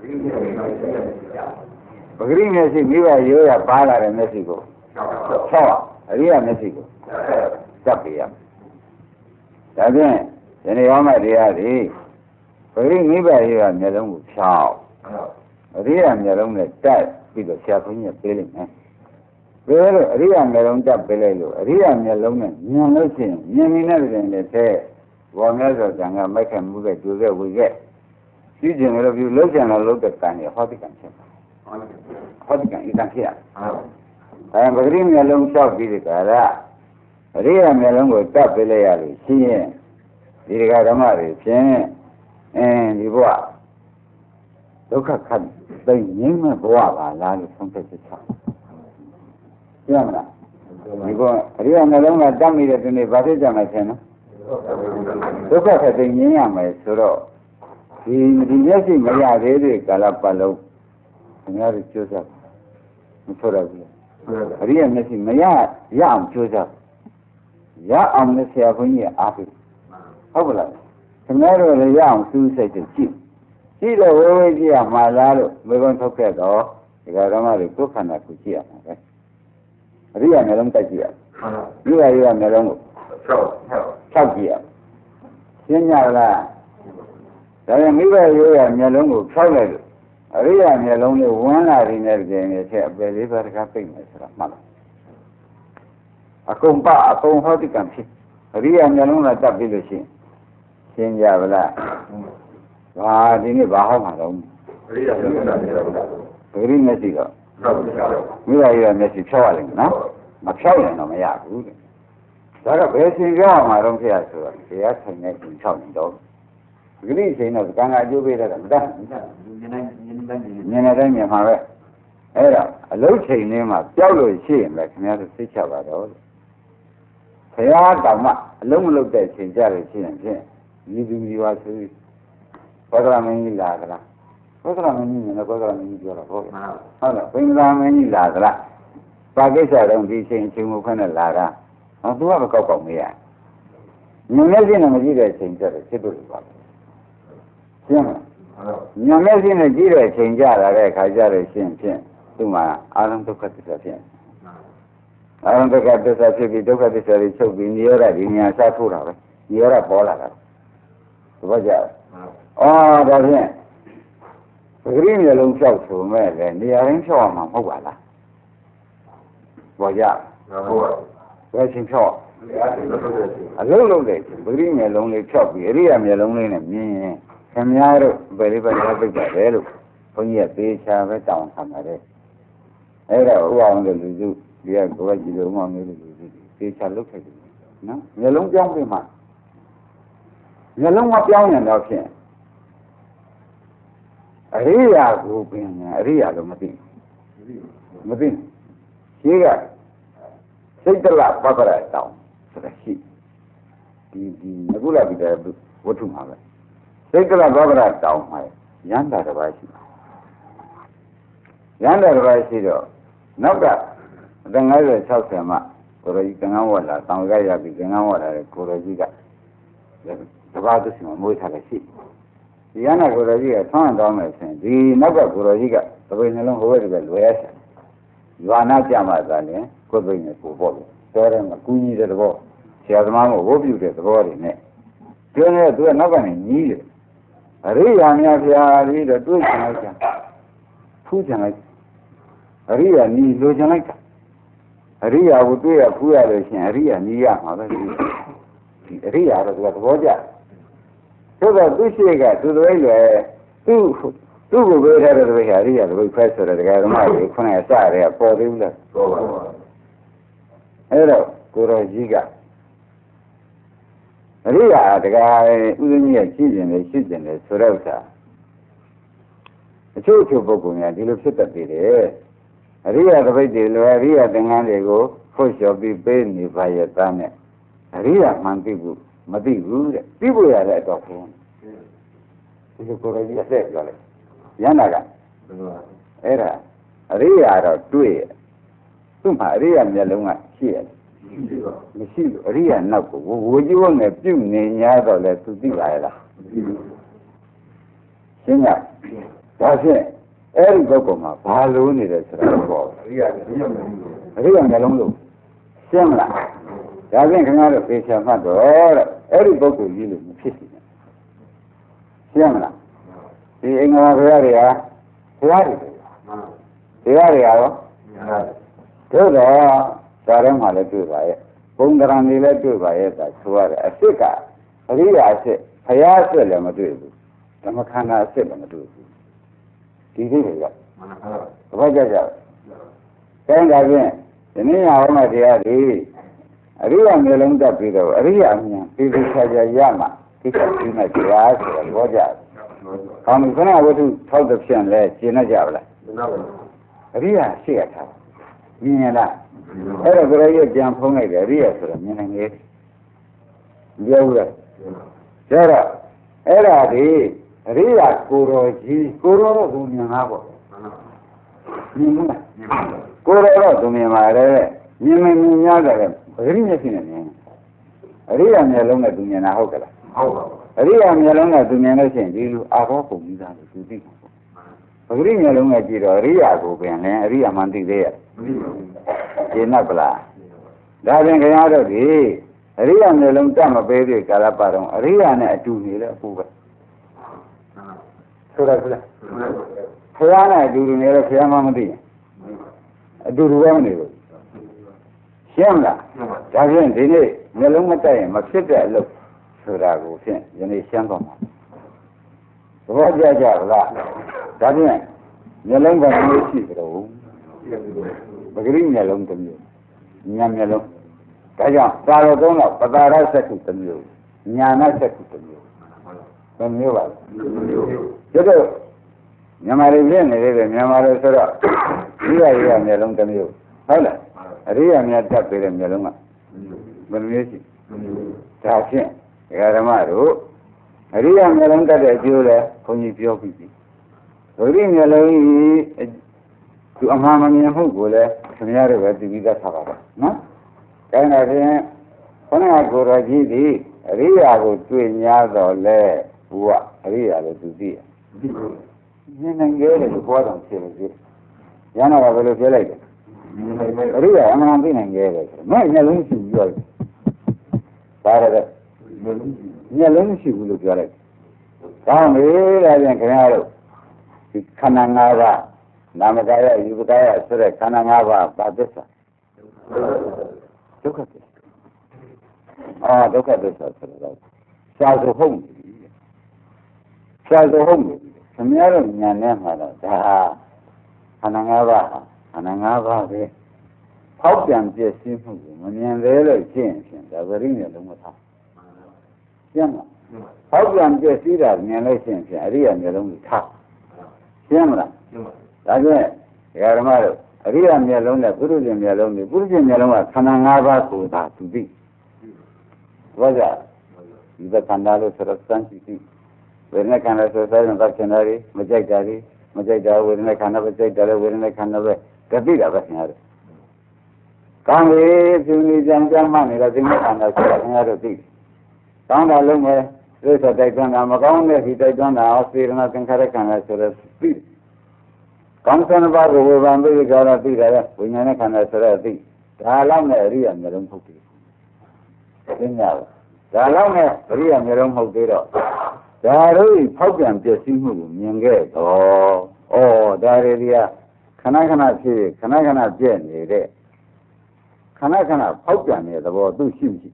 ပဂရိမျက်စိမိဘရိုးရပါလာတဲ့မျက်စိကိုဖြောက်အရိယာမျက်စိကိုတက်ပြရဒါဖြင့်ဒီနေ့ဟောမယ့်တရားဒီပဂရိမိဘရိုးရမျက်လုံးကိုဖြောက်အရိယာမျက်လုံးနဲ့တက်ပြီးတော့ဆရာဘုန်းကြီးပေးလိုက်မယ်ဘယ်လိုအရိယာမျက်လုံးတက်ပေးလိုက်လို့အရိယာမျက်လုံးနဲ့မြင်လို့ရှိရင်မြင်နေတဲ့တွင်လည်းတဲ့ဘောမြတ်စွာဘုရားကမိုက်ခံမှုတဲ့ကျိုးတဲ့ဝိကဲရှိကျင်လို့ပြုလုံးကျင်လို့လုံးတဲ့ကံရဟောတိကံဖြစ်ဟောတိကံဤကံဖြစ်ရအဲပဂရိမျက်လုံးလျှောက်ပြီးဒီကရာအရိယာမျက်လုံးကိုတက်ပေးလိုက်ရလို့ရှိရင်ဒီကဓမ္မတွေဖြင့်ဒီဘဝဒုက္ခခတ်သိငြိမ်းမဲ့ဘဝပါလားလို့ဆုံးဖြတ်ချက်ချပြောမလားဒီကအရိယာနှလုံးကတတ်မိတဲ့ဒီနေ့ဘာဖြစ်ကြမှာဆင်းနော်ဒုက္ခခတ်သိငြိမ်းရမယ်ဆိုတော့ဒီမျက်စိမရသေးတဲ့ကာလပတ်လုံးအများကြီးကြိုးစားမဆိုရဘူးအရိယာမျက်စိမရအောင်ကြိုးစားရအောင်လည်းဆရာဘုန်းကြီးအားပေးဟုတ်ပါလားခင်ဗျားတို့လည်းရအောင်စူးစိုက်ကြည့်ကြည့်တော့ဝေဝေးကြည့်ရမှာလားလို့မေခွန်းထုတ်ခဲ့တော့ဒီကဓမ္မတွေကိုယ်ခန္ဓာကိုကြည့်ရမှာပဲအရိယာမျက်လုံးတက်ကြည့်ရဒီကရိယာမျက်လုံးကို၆ကြည့်ရရှင်းကြလားဒါပေမဲ့မိဘရိုးရမျက်လုံးကိုဖြောက်လိုက်လို့အရိယာမျက်လုံးလေးဝန်းလာပြီးတဲ့ကြိမ်နဲ့ချက်အပယ်လေးပါးတကားပိတ်မယ်ဆိုတာမှတ်လားအကုန်ဟောတိကံဖြစ်အရိယာမျက်လုံးကတက်ပြီးလို့ရှိရင်ရှင်းကြပါလားဘာဒီနေ့ဘာဟောမှာတော့ပဂရိမျက်စိတော့မိသားရဲ့မျက်စိဖြောက်ရလိမ့်မယ်နော်မဖြောက်ရင်တော့မရဘူးတဲ့ဒါကဘယ်ချိန်ကြောက်မှာတော့ဖေရဆိုတော့ဖေရဆိုင်နေချိန်6နေတော့ပဂရိချိန်တော့ကံကအကျိုးပေးတယ်မတတ်မြင်နေတိုင်းမြင်မှာပဲအဲ့တော့အလုံးချိန်လေးမှာပျောက်လို့ရှိရင်လည်းခင်ဗျားတို့သိချပါတော့ဘုရားတောင်မှအလုံးမလုံးတဲ့ချိန်ကြလို့ရှိရင်ဖြင့်ဒီသူဒီပါဆိုပြီးဘောဓရမင်းကြီးလာကြလားဘောဓရမင်းကြီးနဲ့ဘောဓရမင်းကြီးပြောတော့ဟုတ်လားဘိန္ဒာမင်းကြီးလာကြလားပါကိစ္စတော့ဒီချိန်ချိန်ကိုခနဲ့လာတာဟောသူကမကောက်ကောက်မေးရညမျက်စိနဲ့မကြည့်တဲ့ချိန်ကြတယ်ဖြစ်လို့ပါရှင်းမလားညမျက်စိနဲ့ကြည့်တဲ့ချိန်ကြလာတဲ့ခါကြလို့ရှိရင်ဖြင့်သူ့မှာအာရုံဒုက္ခသစ္စာဖြစ်အာရုံဒုက္ခသစ္စာဖြစ်ပြီးဒုက္ခသစ္စာတွေချုပ်ပြီးနိရောဓဒီညာစားထိုးတာပဲနိရောဓပေါ်လာတာသဘောကျလားဒါဖြင့်ပဂရိမျိုးလုံးဖြောက်ဆိုမဲ့လေနေရာရင်းဖြောက်အောင်မဟုတ်ပါလားဘောကြဟုတ်ပါဘယ်ချင်းဖြောက်အလုံးလုံးတဲ့ပဂရိမျိုးလုံးလေးဖြောက်ပြီးအရိယာမျိုးလုံးလေးနဲ့မြင်ရင်ခင်များတို့ဘယ်လေးပဲထားပိတ်ပါတယ်လို့ဘုန်းကြီးကသေချာပဲတောင်းခံပါတယ်အဲ့ဒါဥအောင်တဲ့လူစုဒီကကိုယ်ကကြည့်လို့ဥအောင်တဲ့လူစုသေချာလုပ်ခဲ့တယ်နော်မျိုးလုံးပြောင်းပြီးမှမျိုးလုံးမပြောင်းရင်တော့ဖြင့်အရိယာကိုပင်အရိယာလို့မသိရှိကစိတ်တလပပရတောင်းဆိုတာရှိဒီအခုလာပြီးတဲ့ဝတ္ထုမှာပဲစိတ်တလပပရတောင်းမှာရန်တာတစ်ပါးရှိရန်တာတစ်ပါးရှိတော့နောက်က50 60မှကိုရောကြီးကံကန်းဝတ်လာတောင်ကြရပြီးကံကန်းဝတ်လာတဲ့ကိုရောကြီးကတပါးသူစီမှာမွေးထားတဲ့ရှိဒီရနာကိုရောကြီးကဆွမ်းတောင်းမယ်ဆိုရင်ဒီနောက်ကကိုရောကြီးကသပိန်နှလုံးဟိုဘက်ကလွယ်ရဆက်ရွာနာကြမှာသာလဲကိုယ်ပိန်နဲ့ကိုပေါ့လို့တော်တယ်မှာကူးကြီးတဲ့သဘောဆရာသမားမို့ဝုတ်ပြူတဲ့သဘောတွေနဲ့ပြောနေသူကနောက်ကနေညီးတယ်အရိယာများဖျားပြီးတော့တွေးချင်လိုက်ကြဖူးချင်လိုက်အရိယာညီလိုချင်လိုက်တာအရိယာကိုတွေးရဖူးရလို့ရှိရင်အရိယာညီးရမှာပဲဒီအရိယာတော့သူကသဘောကျသို့တော့သူရှိကသူတို့လေသူ့ကိုပြောထားတဲ့တပည့်ဟာအရိယာတပည့်ဖက်ဆိုတဲ့ဒကာဓမ္မတွေခုနကစရဲပေါ်သေးဘူးလားပေါ်ပါဘူးအဲ့တော့ကိုရောကြီးကအရိယာဒကာဥဒင်းကြီးကရှိကျင်တယ်ဆိုတဲ့ဥစ္စာအချို့ပုဂ္ဂိုလ်များဒီလိုဖြစ်တတ်သေးတယ်အရိယာတပည့်တွေလိုအရိယာသင်္ကန်းတွေကိုဖို့လျှော်ပြီးပေးနေပါရဲ့သားနဲ့အရိယာမှန်သိဘူးမသိဘူးတဲ့သိဖို့ရတဲ့အတော့ခင်းဒီလိုကိုယ်ကြီးအဆက်ပြောလိုက်ရန်တာကအဲ့ဒါအရိယာတော့တွေ့ရသူ့မှာအရိယာမျက်လုံးကရှိရတယ်မရှိလို့အရိယာနောက်ကိုဝိကြီးဝနဲ့ပြုတ်နေ냐တော့လဲသူသိပါရဲ့လားရှင်းရဒါဖြင့်အဲ့ဒီပုဂ္ဂိုလ်မှာဘာလို့နေတယ်ဆိုတာပေါ့အရိယာမျက်လုံးလို့ရှင်းမလားဒါဖြင့်ခင်ဗျားတို့သေချာမှတ်တော့တဲ့အဲ့ဒီပုဂ္ဂိုလ်ကြီးလို့မဖြစ်စီနဲ့ရှင်းမလားဒီအင်္ဂါဘုရားတွေကဘုရားတွေရောတို့တော့ဒါထဲမှာလည်းတွေ့ပါရဲ့ပုံကရံတွေလည်းတွေ့ပါရဲ့ဒါဆိုရတယ်အစ်စ်ကအရိယာအစ်စ်ဘုရားအစ်စ်လည်းမတွေ့ဘူးဓမ္မခန္ဓာအစ်စ်လည်းမတွေ့ဘူးဒီလိုတွေကဘာကြကြလဲဒါဖြင့်ဒီနေ့ဟောမယ့်တရားတွေအရိယာမျိုးလုံးတက်ပြီးတော့အရိယာဉာဏ်ပြီးပြီးခြားခြားရမှသိချပြီးမှတရားဆိုတော့ဘောကြ။ကောင်းပြီခဏဝတ္ထုထောက်တဲ့ဖြင့်လဲရှင်းကြပါလား။အရိယာရှိရထားမြင်ရလား။အဲ့တော့ကိုယ်ရဲ့ကြံဖုံးလိုက်တယ်အရိယာဆိုတော့မြင်နိုင်လေ။ပြောဘူးလား။ဒါတော့အဲ့ဒါဒီအရိယာကိုတော်ကြီးကိုတော်တော့သူမြင်လားပေါ့။မြင်ဘူးလား။ကိုတော်တော့သူမြင်ပါတယ်မြင်များတယ်ပဂရိမျက်စိနဲ့မြင်အရိယာမျက်လုံးနဲ့သူမြင်တာဟုတ်ကလားဟုတ်ပါဘူးအရိယာမျက်လုံးနဲ့သူမြင်လို့ရှိရင်ဒီလိုအာဘောပုံကြီးသားလို့သူသိမှာပေါ့ပဂရိမျက်လုံးနဲ့ကြည့်တော့အရိယာကိုပြန်လဲအရိယာမှန်သိသေးရဲ့မသိပါဘူးရှင်းတော့ပလားဒါဖြင့်ခင်ဗျားတို့ဒီအရိယာမျက်လုံးတတ်မပေးသေးကာလပတ်တော့အရိယာနဲ့အတူနေလဲအခုပဲဆိုတော့ဘုရားနဲ့အတူနေလဲဘုရားမှမသိရင်အတူတူပဲမနေဘူးရှင်းမလားဒါဖြင့်ဒီနေ့မျက်လုံးမတက်ရင်မဖြစ်တဲ့အလုပ်ဆိုတာကိုဖြင့်ယနေ့ရှင်းသွားမှာသဘောကျကြလားဒါဖြင့်မျက်လုံးကမျိုးရှိကြတော့ပဂရိမျက်လုံးတစ်မျိုးဉာဏ်မျက်လုံးဒါကြောင့်သာရသုံးတော့ပတာရစက္ခုတစ်မျိုးဉာဏစက္ခုတစ်မျိုးဘယ်မျိုးပါလဲဒါတော့မြန်မာတွေဖြစ်နေတယ်မြန်မာတွေဆိုတော့ဒီရရမျက်လုံးတစ်မျိုးဟုတ်လားအရိယာမြတ်တက်ပြီးတဲ့မျက်လုံးကဘယ်မျိုးရှိဒါဖြင့်ဓမ္မတို့အရိယာမျက်လုံးတက်တဲ့အကျိုးလဲဘုန်းကြီးပြောပြီးပြီဒုတိယမျက်လုံးကြီးသူအမှားမမြင်မှုကိုလည်းခင်ဗျားတို့ပဲသိပြီးသားထားပါတော့နော်။ဒါနဲ့ဖြင့်ခொနကကိုရကြီးသည်အရိယာကိုတွေ့냐တော့လဲဘုရားအရိယာလည်းသူသိရ။မြင်နိုင်ကြတယ်လို့ပြောတော့ဖြစ်လို့ရှိ။ရဟနာကဘယ်လိုပြောလိုက်လဲ။အရိယာအမှန်သိနိုင်ကြတယ်ဆိုတော့မင်းမျက်လုံးရှိပြောတယ်။ဒါရတယ်မျက်လုံးရှိဘူးလို့ပြောလိုက်။ကောင်းပြီဒါပြန်ခင်ဗျားတို့ဒီခန္ဓာ၅ပါးနာမကာယယူပကာယဆိုတဲ့ခန္ဓာ၅ပါးဘာသစ္စာဒုက္ခသစ္စာဒုက္ခသစ္စာဆိုတော့ရှားဆိုဟုတ်နေပြီရှားဆိုဟုတ်နေပြီခင်ဗျားတို့ဉာဏ်နဲ့မှာတော့ဒါခန္ဓာ၅ပါးခန္ဓာ၅ပါးပဲဖောက်ပြန်ပြည့်စည်မှုကိုမမြင်သေးလို့ရှင်းရှင်ဒါပရိညာလုံးမထားရှင်းမလားဖောက်ပြန်ပြည့်စည်တာမြင်လို့ရှင်းရှင်အရိယာမျိုးလုံးကိုထားရှင်းမလားရှင်းပါဒါဖြင့်ဓမ္မတို့အရိယာမျက်လုံးနဲ့ပုရုဇဉ်မျက်လုံးနဲ့ပုရုဇဉ်မျက်လုံးကခန္ဓာ၅ပါးကိုသာသူသိဘာကြောင့်ဒီခန္ဓာလို့ဆိုတော့စမ်းကြည့်သိဝေဒနာခန္ဓာဆိုတဲ့သတ်ချင်တာတွေမကြိုက်တာတွေမကြိုက်တာဝေဒနာခန္ဓာပဲကြိုက်တယ်ဝေဒနာခန္ဓာပဲတသိတာပဲခင်ဗျားတို့ကောင်းပြီဖြူနေကြံကြမ်းမှနေတာသိမဲ့ခန္ဓာဆိုတော့ခင်ဗျားတို့သိကောင်းတာလုံးပဲသိဆိုတိုက်တွန်းတာမကောင်းတဲ့ဒီတိုက်တွန်းတာစေရနာသင်္ခါရခန္ဓာဆိုတော့သိကောင်းစံပါးကိုဝေဘာသိကြတာသိတယ်ဝိညာဉ်နဲ့ခန္ဓာဆိုတော့သိဒါလောက်နဲ့အရိယာမျိုးလုံးဟုတ်တယ်သိညာဒါလောက်နဲ့အရိယာမျိုးလုံးဟုတ်သေးတော့ဒါတို့ဖောက်ပြန်ပြည့်စည်မှုကိုမြင်ခဲ့တော့ဒါတွေကခဏခဏဖြစ်ခဏခဏပြည့်နေတဲ့ခဏခဏဖောက်ပြန်နေတဲ့သဘောသူရှိမရှိ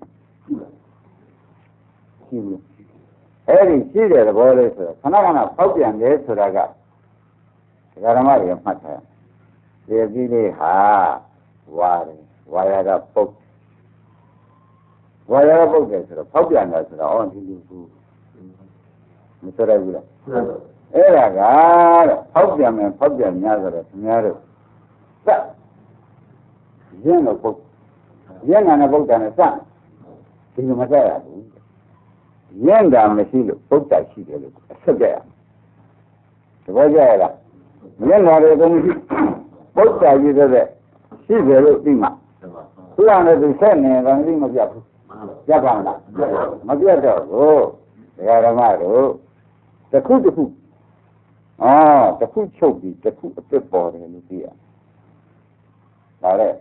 ရှိဘူးအဲ့ဒီရှိတဲ့သဘောလေးဆိုတော့ခဏခဏဖောက်ပြန်တယ်ဆိုတာကဓမ္မတွေမှတ်ထားတယ်ဒီကြီးလေးဟာဝါရကပုတ်ဝါရကပုတ်တယ်ဆိုတော့ဖောက်ပြန်တာဆိုတော့ဒီလူကူမဆိုရဘူးလားအဲ့ဒါကတဲ့ဖောက်ပြန်မယ်ဖောက်ပြန်များဆိုတော့ခင်ဗျားတို့စက်ရင်းတော့ပုတ်ရင်းနဲ့ပုတ်တယ်နဲ့စက်ဒီလိုမစက်ရဘူးရင်းတာမရှိလို့ပုတ်တာရှိတယ်လို့အဆက်ကြရသဘောကျရလားမျက်နှာတွေကိုမရှိပုတ်တာကြီးတဲ့ရှိတယ်လို့သိမှာသူကလည်းသူဆက်နေတယ်သိမပြတ်ဘူးပြတ်ပါမလားမပြတ်တော့ဘူးဓမ္မတို့တစ်ခုတစ်ခုတစ်ခုချုပ်ပြီးတစ်ခုအစ်စ်ပေါ်တယ်လို့သိရဒါလေ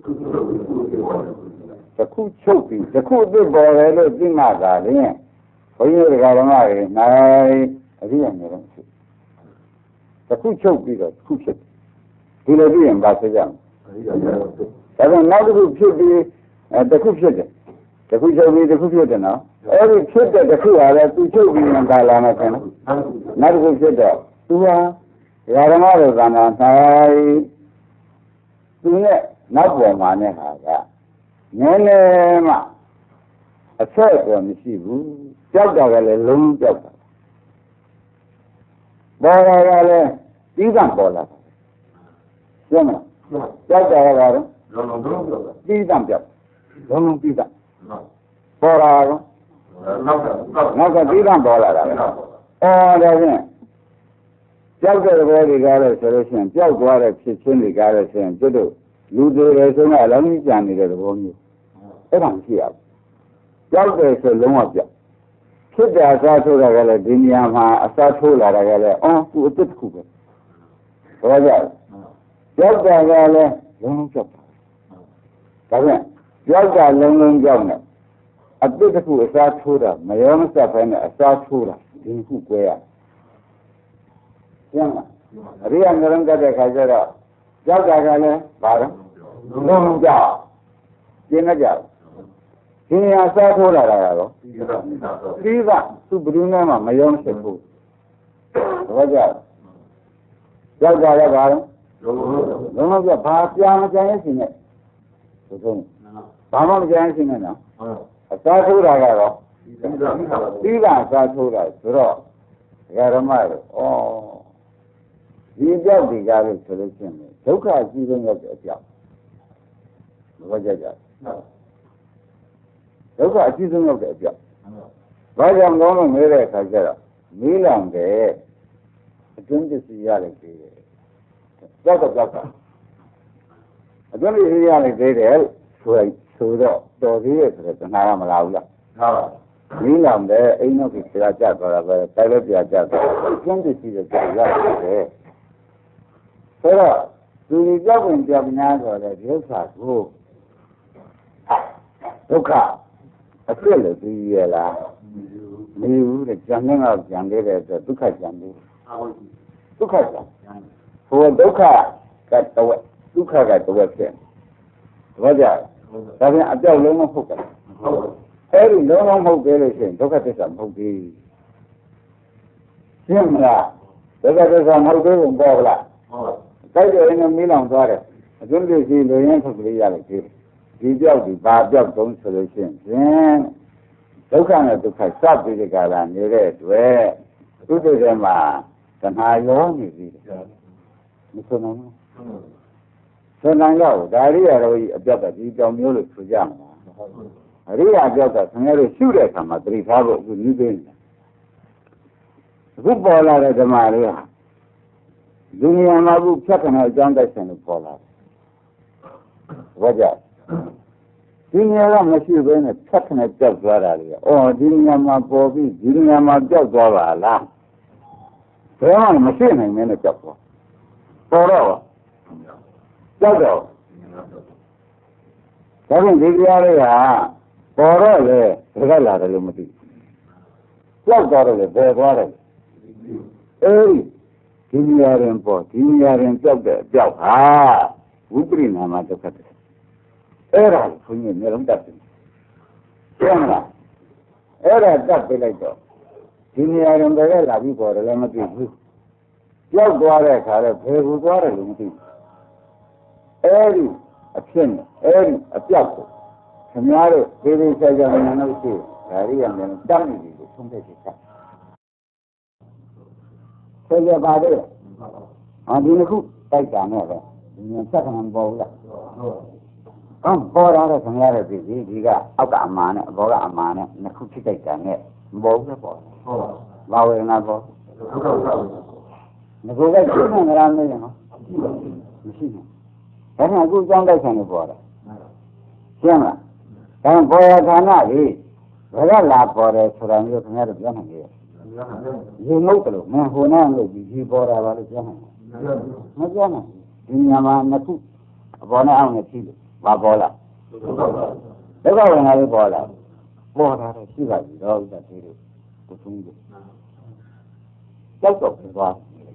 တစ်ခုချုပ်ပြီးတစ်ခုအစ်စ်ပေါ်တယ်လို့သိမှသာလျှင်ဘုန်းကြီးဓမ္မတွေနိုင်အရိယာမျိုးလုံးဖြစ်တစ်ခုချုပ်ပြီးတော့တစ်ခုဖြစ်ဒီလိုပြီးရင်ဘာဖြစ်ကြမလဲဒါကြောင့်နောက်တစ်ခုဖြစ်ပြီးတစ်ခုဖြစ်တယ်တစ်ခုချုပ်ပြီးတစ်ခုဖြစ်တယ်နော်အဲ့ဒီဖြစ်တဲ့တစ်ခုဟာလည်းသူချုပ်ပြီးရင်ဒါလာမယ်ခင်ဗျနောက်တစ်ခုဖြစ်တော့သူဟာဓမ္မတို့ကံတာနိုင်သူနဲ့နောက်ပေါ်မှာနဲ့ဟာကနည်းနည်းမှအဆက်အသွယ်မရှိဘူးကြောက်တာကလည်းလုံးကြောက်တာပေါ်လာကလည်းပြီးကပေါ်လာတယ်ရှင်းမလားကြောက်တာကလည်းလုံးပြီးကပြောက်လုံးပြီးကပေါ်လာတော့နောက်ကပြီးကပေါ်လာတာပဲဒါဖြင့်ကြောက်တဲ့ဘောတွေကလည်းဆိုလို့ရှိရင်ကြောက်သွားတဲ့ဖြစ်ချင်းတွေကလည်းဆိုရင်ကျွတ်တို့လူတွေလည်းဆိုတော့အလုံးကြီးကြံနေတဲ့သဘောမျိုးအဲ့ဒါမရှိရဘူးကြောက်တယ်ဆိုလုံးဝပြောက်ဖြစ်တဲ့အစားထိုးတာကလည်းဒီနေရာမှာအစားထိုးလာတာကလည်းသူအစ်တစ်ခုပဲဘာကြောက်ကြောက်တာကလည်းလုံးလုံးကြောက်တာဒါဖြင့်ကြောက်တာလုံးလုံးကြောက်နေအစ်တစ်ခုအစားထိုးတာမရောမစက်ပဲနဲ့အစားထိုးတာဒီခုကွဲရရှင်းလားအရိယာမျိုးလုံးတက်တဲ့ခါကျတော့ကြောက်တာကလည်းဘာလဲလုံးလုံးကြောက်ကျင်းကြဒီနေရာစားထိုးလာတာကတော့ပြီးကသူဘယ်သူမှမယုံဖြစ်ဘူးတော့ကြောက်ကြရပါတော့လုံးဝဘာပြာမကြမ်းရှင်နဲ့ဆိုတော့ဘာမှမကြမ်းရှင်နဲ့နော်အစားထိုးတာကတော့ပြီးကစားထိုးတာဆိုတော့ဓမ္မတို့ဒီကြောက်ဒီကားလို့ဆိုလို့ရှိရင်ဒုက္ခအကြီးဆုံးရောက်တဲ့အကြောက်ဘာကြကြဒုက္ခအကြီးဆုံးရောက်တဲ့အကြောက်ဘာကြောင့်ကောင်းလို့မေးတဲ့အခါကျတော့မီးလောင်တယ်အတွင်းပစ္စည်းရလိုက်သေးတယ်ကြောက်တာအတွင်းပစ္စည်းရလိုက်သေးတယ်ဆိုတော့တော်သေးရဲ့ဆိုတော့တဏှာကမလာဘူးလားဟုတ်ပါမီးလောင်တယ်အိမ်နောက်ကြီးပြာကျသွားတာပဲတိုင်လည်းပြာကျသွားတယ်အတွင်းပစ္စည်းတွေကြာရတယ်ဆိုတော့သူဒီကြောက်ဝင်ကြောက်များဆိုတဲ့ဒီဥစ္စာကိုဒုက္ခအပြည့်လို့ပြီးရလားမပြီးဘူးတဲ့ကြံနေတော့ကြံခဲ့တဲ့အတွက်ဒုက္ခကြံနေဒုက္ခကြံဟိုဒုက္ခကတဝက်ဒုက္ခကတဝက်ဖြစ်ဘာကြောင့်ဒါပြန်အပြောက်လုံးမဟုတ်ဘူးအဲ့ဒီလုံးလုံးမဟုတ်သေးလို့ရှိရင်ဒုက္ခသစ္စာမဟုတ်သေးရှင်းမလားဒုက္ခသစ္စာမဟုတ်သေးဘူးပေါ့လားတိုက်တယ်ရင်မီးလောင်သွားတယ်အတွင်းပစ္စည်းလိုရင်းထုတ်ကလေးရလိုက်သေးတယ်ဒီပြောက်ဒီဘာပြောက်တုံးဆိုလို့ရှိရင်ဒုက္ခနဲ့ဒုက္ခစပ်ပြီးဒီကလာနေတဲ့အတွက်သူ့စိတ်ထဲမှာတဏှာရောနေပြီမဆိုနိုင်ဘူးဆိုနိုင်တော့ဒါရိယာတော်ကြီးအပြောက်ကဒီကြောင်မျိုးလို့ဆိုကြမှာအရိယာပြောက်ကခင်ဗျားတို့ရှုတဲ့အခါမှာသတိထားဖို့အခုနည်းသေးတယ်အခုပေါ်လာတဲ့ဓမ္မလေးဟာဒီနေရာမှာခုဖြတ်ခဏအကြောင်းတိုက်ဆိုင်လို့ပေါ်လာတယ်ဘာကြောင့်ဒီနေရာကမရှိဘဲနဲ့ဖြတ်ခဏကြောက်သွားတာလေဒီနေရာမှာပေါ်ပြီးဒီနေရာမှာကြောက်သွားပါလားဘယ်မှမရှိနိုင်မင်းနဲ့ကြောက်သွားပေါ်တော့ကြောက်တော့ဒါဖြင့်ဒီတရားလေးဟာပေါ်တော့လေဘယ်ကလာတယ်လို့မသိကြောက်သွားတယ်လေဘယ်သွားတယ်ဒီနေရာရင်ပေါ်ဒီနေရာရင်ကြောက်တဲ့အကြောက်ဟာဝိပရိနာမဒုက္ခတဲ့အဲ့ဒါကိုခွင့်ရမျိုးလုံးတတ်တယ်ကျမ်းလားအဲ့ဒါတတ်ပြလိုက်တော့ဒီနေရာရင်ဘယ်ကလာပြီးပေါ်တယ်လည်းမသိဘူးကြောက်သွားတဲ့အခါတော့ဘယ်ကိုသွားတယ်လို့မသိဘူးအဲ့ဒီအဖြစ်နဲ့အဲ့ဒီအပြောက်ကိုခင်ဗျားတို့ဒီလိုဆက်ကြနေလို့ရှိဒါရိယာမျိုးတတ်နေပြီလို့သုံးတဲ့ချက်ဆက်ကြပါသေးဒီတစ်ခုတိုက်တာနဲ့ပဲဒီစက္ကန့်ပေါ်ဘူးလားပေါ်လာတဲ့ခင်ဗျားတို့ဒီကအောက်ကအမာနဲ့အပေါ်ကအမာနဲ့နှစ်ခုဖြစ်တိုက်တာနဲ့မပေါ်ဘူးပေါ့ဘာဝေဒနာပေါ်ငကိုကရှင်းနေကြလားမင်းနော်မရှိဘူးဒါနဲ့အခုကြောင်းတိုက်ဆိုင်နေပေါ်တယ်ရှင်းလားဒါပေါ်ရဌာနကြီးဘယ်ကလာပေါ်တယ်ဆိုတာမျိုးခင်ဗျားတို့ပြောနိုင်တယ်ရေငုတ်တယ်လို့မင်းဟိုနဲ့လို့ဒီပေါ်တာပါလို့ပြောနိုင်တယ်မပြောနိုင်ဒီညမှာနှစ်ခုအပေါ်နဲ့အောက်နဲ့ကြည့်လို့ဘာပေါ်လာဒုက္ခဝင်လာလို့ပေါ်လာပေါ်တာတော့ရှိပါပြီတော့ဥစ္စာသေးလို့ကိုသုံးလို့ကြောက်တော့သွား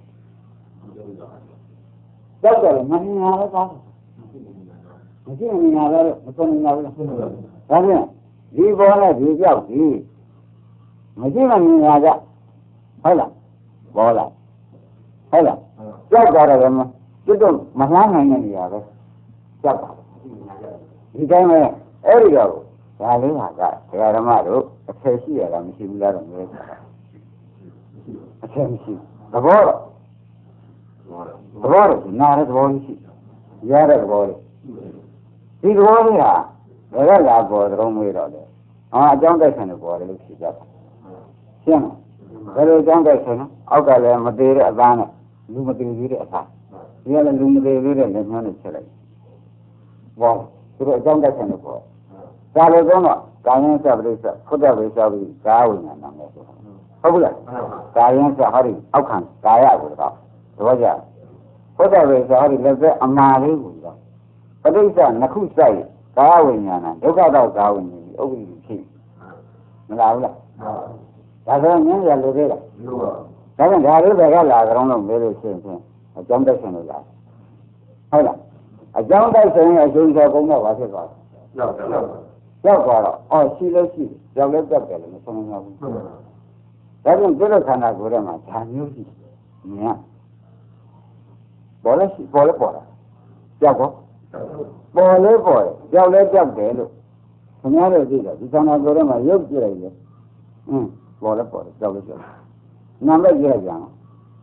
ကြောက်တယ်မမြင်ရတော့သွားမရှိမြင်ရတော့မဆုံးနိုင်ဘူးဒါဖြင့်ဒီပေါ်နဲ့ဒီကြောက်ဒီမရှိမမြင်ရကြဟုတ်လားပေါ်လာဟုတ်လားကြောက်ကြတယ်မကျွတ်တော့မလှမ်းနိုင်တဲ့နေရာပဲကြောက်တာဒီတိုင်းပဲအဲ့ဒီတော့ဒါလေးဟာကဒကာဓမ္မတို့အထည်ရှိရတာမရှိဘူးလားတော့မလဲအထည်မရှိသဘောတော့နားတဲ့သဘောရှိရတဲ့သဘောလေးဒီသဘောလေးဟာဘယ်ကလာပေါ်တော့မေးတော့တယ်အကြောင်းတိုက်ဆိုင်လို့ပေါ်တယ်လို့ဖြေကြတာရှင်းဘယ်လိုအကြောင်းတိုက်ဆိုင်လဲအောက်ကလည်းမသေးတဲ့အသားနဲ့လူမသေးသေးတဲ့အသားဒီကလည်းလူမသေးသေးတဲ့လက်ညှိုးနဲ့ချက်လိုက်ဘောသူတို့အကြောင်းတိုက်ဆိုင်လို့ပေါ်ဒါလည်းတော့ကာယံစပရိစ္ဆဖုဒ္ဓဝိသောပြီးကာဝိညာဏနဲ့ဆိုဟုတ်ဘူးလားကာယံစဟောဒီအောက်ခံကာယကိုတော့သဘောကျဖုဒ္ဓဝိသောဟောဒီလက်သက်အမာလေးကိုတော့ပဋိစ္စနှစ်ခုစိုက်ကာဝိညာဏဒုက္ခတော့ကာဝိညာဉ်ဥပ္ပိဖြစ်မလားဘူးလားဒါဆိုရင်ဉာဏ်ရလို့သေးလားဒါကြောင့်ဒါလေးတွေကလာကြတော့လို့မေးလို့ရှိရင်အကြောင်းတိုက်ဆိုင်လို့လားဟုတ်လားအကြောင်းတိုက်ဆိုင်ရင်အကျိုးဆောင်ကုန်တော့ဘာဖြစ်သွားလဲရောက်သွားတော့အော်ရှိလို့ရှိကြောက်လဲကြောက်တယ်လို့မဆုံးမဘူးဒါကြောင့်ပြည့်ခန္ဓာကိုယ်ထဲမှာဓာမျိုးရှိမြင်ပေါ်လဲရှိပေါ်လဲပေါ်တာကြောက်ကောပေါ်လဲပေါ်တယ်ကြောက်လဲကြောက်တယ်လို့ခင်ဗျားတို့သိတယ်ဒီခန္ဓာကိုယ်ထဲမှာရုပ်ကြည့်လိုက်တယ်ပေါ်လဲပေါ်တယ်ကြောက်လဲကြောက်နာမည်ကြည့်လိုက်ကြအောင်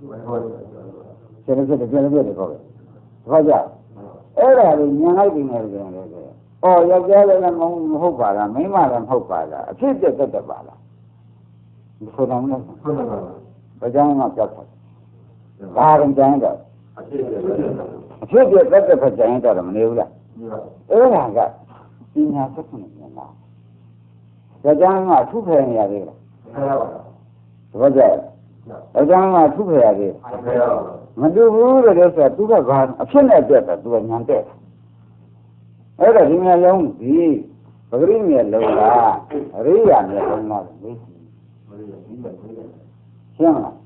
ဆက်လက်ဆက်လက်ခေါ်ပဲဘာကြောက်အဲ့ဒါလေးဉာဏ်လိုက်ပြီးနေတယ်အော်ယောက်ျားလည်းမဟုတ်ပါလားမိန်းမလည်းမဟုတ်ပါလားအဖြစ်ပြတ်တတ်ပါလားဆိုတော့လည်းဘာကြောင့်မှကြောက်တယ်ဘာရင်ကြမ်းတော့အဖြစ်ပြတ်တတ်တဲ့ဖက်ကြမ်းတော့မနေဘူးလားအဲ့ဒါကပညာသက်ခွင့်ဉာဏ်လားဒါကြောင့်မှထုဖယ်နေရသေးလားဘာကြောင့်ဒါကြောင့်မှထုဖယ်ရသေးမတူဘူးလို့ဆိုတော့သူကဘာအဖြစ်နဲ့ပြတ်တာသူကဉာဏ်တဲ့အဲ့ဒါဒီမျက်လုံးဒီပဂရိမျက်လုံးလားအရိယာမျက်လုံးလားမေးရှင်းမလား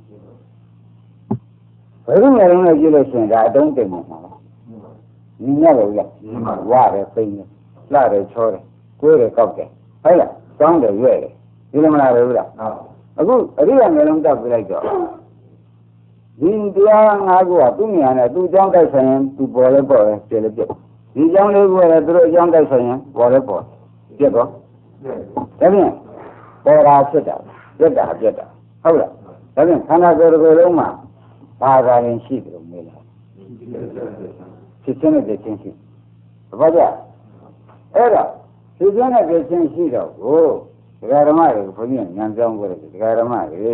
ပဂရိမျက်လုံးနဲ့ကြည့်လို့ရှိရင်ဒါအတုံးတင်မှာလားညီမလို့လားဝရတယ်သိနေလှတယ်ချောတယ်ကိုယ်တယ်ကောက်တယ်ဟုတ်လားကောင်းတယ်ရွဲ့တယ်ဒီလိုမလားဘူးလားအခုအရိယာမျက်လုံးတောက်ပြလိုက်တော့ဒီတရား၅ခုကသူ့ဉာဏ်နဲ့သူ့ကြောင်းတိုက်ဆိုင်ရင်သူပေါ်လဲပေါ်တယ်ပြည့်လဲပြည့်ဒီကြောင်းလေးကိုလည်းသူတို့အကြောင်းတိုက်ဆိုင်ရင်ပေါ်လဲပေါ်ပြည့်တော့ဒါဖြင့်ပေါ်တာဖြစ်တာပြည့်တာပြည့်တာဟုတ်လားဒါဖြင့်ခန္ဓာကိုယ်တစ်ခုလုံးမှာဘာသာရင်ရှိတယ်လို့မေးလားဖြစ်ခြင်းနဲ့ပြည့်ခြင်းရှိဘာကြောင့်အဲ့တော့ဖြစ်ခြင်းနဲ့ပြည့်ခြင်းရှိတော့ကိုဒကာဓမ္မတွေဘုန်းကြီးဉာဏ်ကြောင်းကိုဒကာဓမ္မတွေ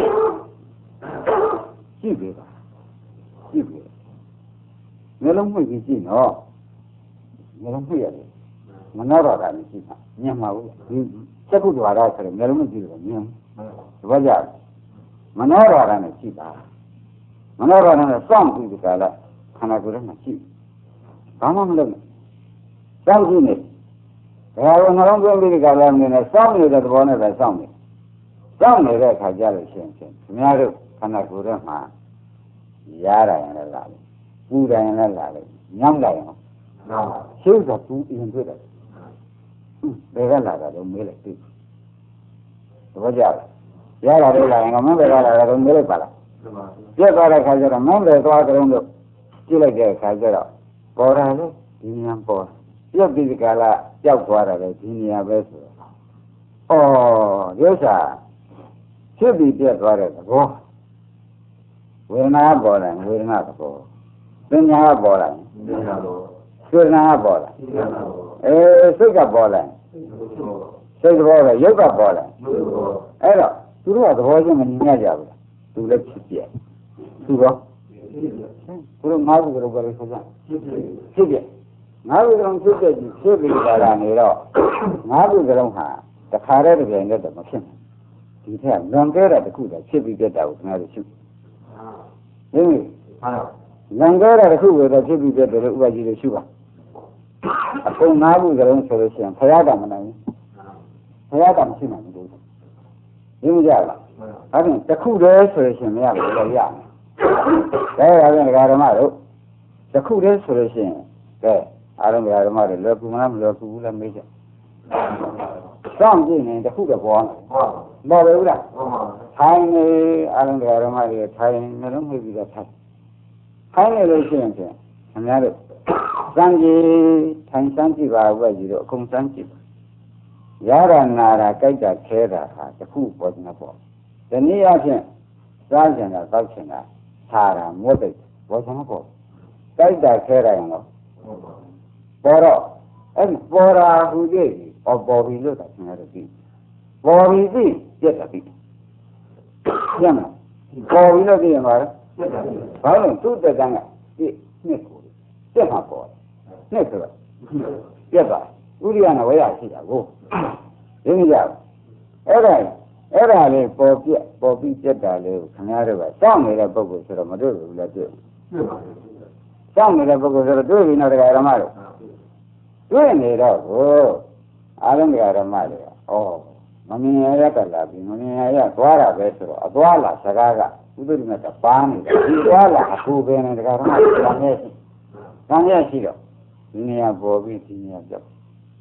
ရှိပြီလားရှိပြီမျိုးလုံးမှိတ်ကြည့်နော်မျိုးလုံးမှိတ်ရတယ်မနှောတော့တာမရှိတာမြင်မှာဘူးဒီစက္ကုတ္တဝါဒဆိုရင်မျိုးလုံးမှိတ်ကြည့်လို့မြင်ဒီဘာကြောင့်မနှောတော့တာနဲ့ရှိတာမနှောတော့တာနဲ့စောင့်ကြည့်ဒီကလာခန္ဓာကိုယ်ထဲမှာရှိဘာမှမလုပ်နဲ့စောင့်ကြည့်နေဒါကနှလုံးသွင်းပြီးဒီကလာနေနဲ့စောင့်နေတဲ့သဘောနဲ့ပဲစောင့်နေစောင့်နေတဲ့အခါကျလို့ရှိရင်ခင်ဗျားတို့ခန္ဓာကိုယ်ထဲမှာရတာရင်လည်းလာတယ်ပူတယ်ရင်လည်းလာတယ်ညောင်းတယ်ရင်ရှုပ်တော့ပူရင်တွေ့တယ်ဘယ်ကလာတာတော့မေးလိုက်ပြီသဘောကျလားရတာလည်းလာရင်ကမင်းဘယ်ကလာတာတော့မေးလိုက်ပါလားပြတ်သွားတဲ့ခါကျတော့မင်းဘယ်သွားကြုံလို့ကြည့်လိုက်တဲ့ခါကျတော့ပေါ်တာလေဒီဉာဏ်ပေါ်ပြတ်ပြီးဒီကလာကြောက်သွားတာလေဒီဉာဏ်ပဲဆိုတော့ရုပ်စာဖြစ်ပြီးပြတ်သွားတဲ့သဘောဝေဒနာပေါ်လာဝေဒနာသဘောပညာပေါ်လာပညာပေါ်စေတနာပေါ်လာစိတ်ကပေါ်လာစိတ်သဘောကရုပ်ကပေါ်လာအဲ့တော့သူတို့ကသဘောချင်းမညီမျှကြဘူးလားသူလည်းဖြစ်ပြသူရောသူတို့ငါးခုကတော့ဘယ်လိုဆိုကြဖြစ်ပြငါးခုကတော့ဖြစ်ပြကြီးဖြစ်ပြီးပါလာနေတော့ငါးခုကတော့ဟာတခါတည်းတကယ်နဲ့တော့မဖြစ်ဘူးဒီထက်လွန်ကဲတဲ့တစ်ခုတည်းဖြစ်ပြီးပြတ်တာကိုခင်ဗျားတို့ရှုဟင်းလံကြတဲ့တစ်ခုကိုတော့ဖြစ်ပြီးပြတ်တယ်လို့ဥပဒေကြီးလို့ရှုပါအကုန်၅ခုစလုံးဆိုလို့ရှိရင်ဖရာတာမနိုင်ဘူးဖရာတာမရှိနိုင်ဘူးရင်းမကြလားအဲ့ဒါတစ်ခုတည်းဆိုလို့ရှိရင်မရဘူးတော့ရမယ်ဒါရရင်ဓမ္မတို့တစ်ခုတည်းဆိုလို့ရှိရင်ကဲအားလုံးဓမ္မတွေလွယ်ကူမလားမလွယ်ကူဘူးလားမေးကြစောင့်ကြည့်နေတစ်ခုတော့ပေါ်လာတယ်ဘူးလားထိုင်နေအားလုံးဓမ္မတွေထိုင်နေလုံးမှပြီးတော့ထိုင်နေလို့ရှိရင်ခင်ဗျားတို့စံကြီးထိုင်စမ်းကြည့်ပါဘယ်ကြီးတော့အကုန်စမ်းကြည့်ရတာနာတာကြိုက်တာခဲတာဟာတစ်ခုပေါ်နေပေါ့ဒီနည်းအားဖြင့်စားကျင်တာတောက်ကျင်တာထားတာမွတ်တဲ့ပေါ်နေပေါ့ကြိုက်တာခဲတာရင်တော့ပေါ်တော့အဲ့ပေါ်တာဟူကြည့်ပေါ်ပြီးလို့တာခင်ဗျားတို့ပြီးပေါ်ပြီးသိပြက်တာပြီးရမလားပေါ်ပြီးလို့သိရင်ပါလားဘာလို့သူ့တက်ကန်းကပြည့်နှစ်ကိုပြက်မှာပေါ်နှစ်ဆိုတော့ပြက်ပါဥရိယနဲ့ဝေယရှိတာကိုသိမကြဘူးအဲ့ဒါလေးပေါ်ပြီးပြက်တာလေးကိုခင်ဗျားတို့ကစောင့်နေတဲ့ပုဂ္ဂိုလ်ဆိုတော့မတွေ့ဘူးလားတွေ့စောင့်နေတဲ့ပုဂ္ဂိုလ်ဆိုတော့တွေ့ပြီနော်တရားဓမ္မတို့တွေ့နေတော့ကိုအားလုံးတရားဓမ္မတွေကမမြင်ရတတ်လာပြီမမြင်ရသွားတာပဲဆိုတော့အသွားလာစကားကဥဒ္ဓမြတ်ကပါနေတယ်ဒီသွားလာအခုပဲနဲ့တရားဓမ္မတွေတန်ရရှိတော့ဒီနေရာပေါ်ပြီးဒီနေရာပြောက်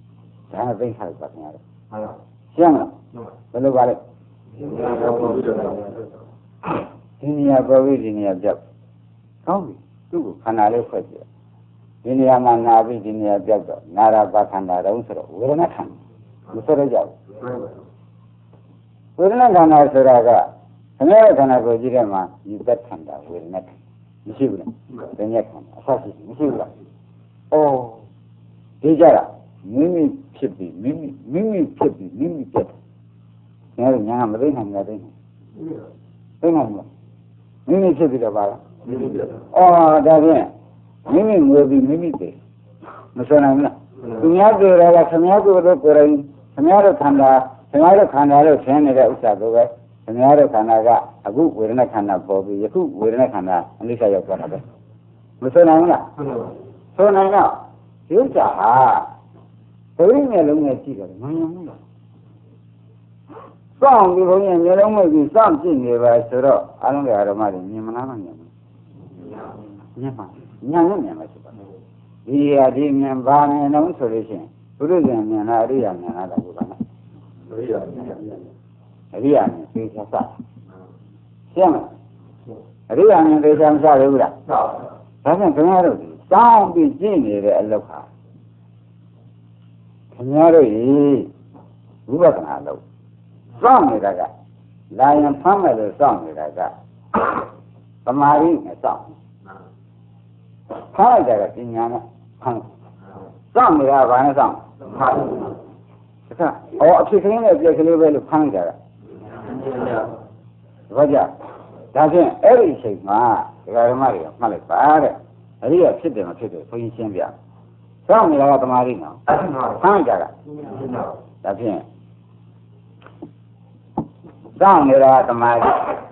ဒါနဲ့သိထားပါခင်ဗျာရှင်းမလားဘယ်လိုပါလဲဒီနေရာပေါ်ပြီးဒီနေရာပြောက်ကောင်းပြီသူ့ကိုခန္ဓာလေးဖွဲ့ကြည့်ဒီနေရာမှာနာပြီးဒီနေရာပြောက်တော့နာရာပါခန္ဓာတုံးဆိုတော့ဝေဒနာခန္ဓာမဆိုရကြဘူးဝေဒနာခန္ဓာဆိုတာကခဏခဏကိုကြည့်တဲ့မှာဒီသက်ခန္ဓာဝေဒနာမရှိဘူးလားတညက်ခန္ဓာအဆရှိမရှိဘူးလားအော်ဒီကြတာမိမိဖြစ်ပြီးမိမိဖြစ်ပြီးမိမိပြတ်တယ်ငါတို့ညာမသိနိုင်ဘူးသိနိုင်ဘူးမိမိဖြစ်ပြီးတော့ပါလားအော်ဒါဖြင့်မိမိငွေပြီးမိမိသိမဆိုနိုင်ဘူးလားသူများပြောတာကခင်ဗျားတို့ကိုယ်တိုင်ခင်ဗျားတို့ခန္ဓာလို့ဆင်းနေတဲ့ဥစ္စာကိုပဲခင်ဗျားတို့ခန္ဓာကအခုဝေဒနာခန္ဓာပေါ်ပြီးယခုဝေဒနာခန္ဓာအနိစ္စရောက်သွားတာပဲမဆိုနိုင်ဘူးလားဆိုနိုင်တော့ဒီဥစ္စာဟာဘယ်လိုမျိုးလုံးနဲ့ကြည့်တယ်မယုံဘူးလားစောင့်ပြီးဘုန်းကြီးမျိုးလုံးမဲ့ပြီးစောင့်ကြည့်နေပါဆိုတော့အားလုံးဓမ္မတွေမြင်မလားမမြင်ဘူးမြင်ပါညာနဲ့မြင်မှာဖြစ်ပါဒီဟာဒီမြင်ပါနေတော့ဆိုလို့ရှိရင်ဘုရားရှင်မြင်လားအရိယာမြင်လားဘုရားနဲ့အရိယာမြင်သိချာစရှင်းမလားအရိယာမြင်သိချာမစရဘူးလားဒါကြောင့်ခင်ဗျားတို့စောင့်ပြီးကြည့်နေတဲ့အလုပ်ဟာခင်ဗျားတို့ဝိပဿနာလုပ်စောင့်နေတာကလာရင်ဖမ်းမယ်လို့စောင့်နေတာကသမာဓိနဲ့စောင့်ဖမ်းလိုက်တာကပညာနဲ့ဖမ်းစောင့်နေတာဘာနဲ့စောင့်ဖမ်းဒါကအဖြစ်ကလေးနဲ့အပြက်ကလေးပဲလို့ဖမ်းလိုက်တာကဘာကြဒါဖြင့်အဲ့ဒီအချိန်မှာဒကာဓမ္မတွေကမှတ်လိုက်ပါတဲ့အရိယာဖြစ်တယ်မဖြစ်တယ်ဘုန်းကြီးရှင်းပြစောင့်နေတာကသမာဓိနော်ဖမ်းလိုက်တာကဒါဖြင့်စောင့်နေတာသမာဓိ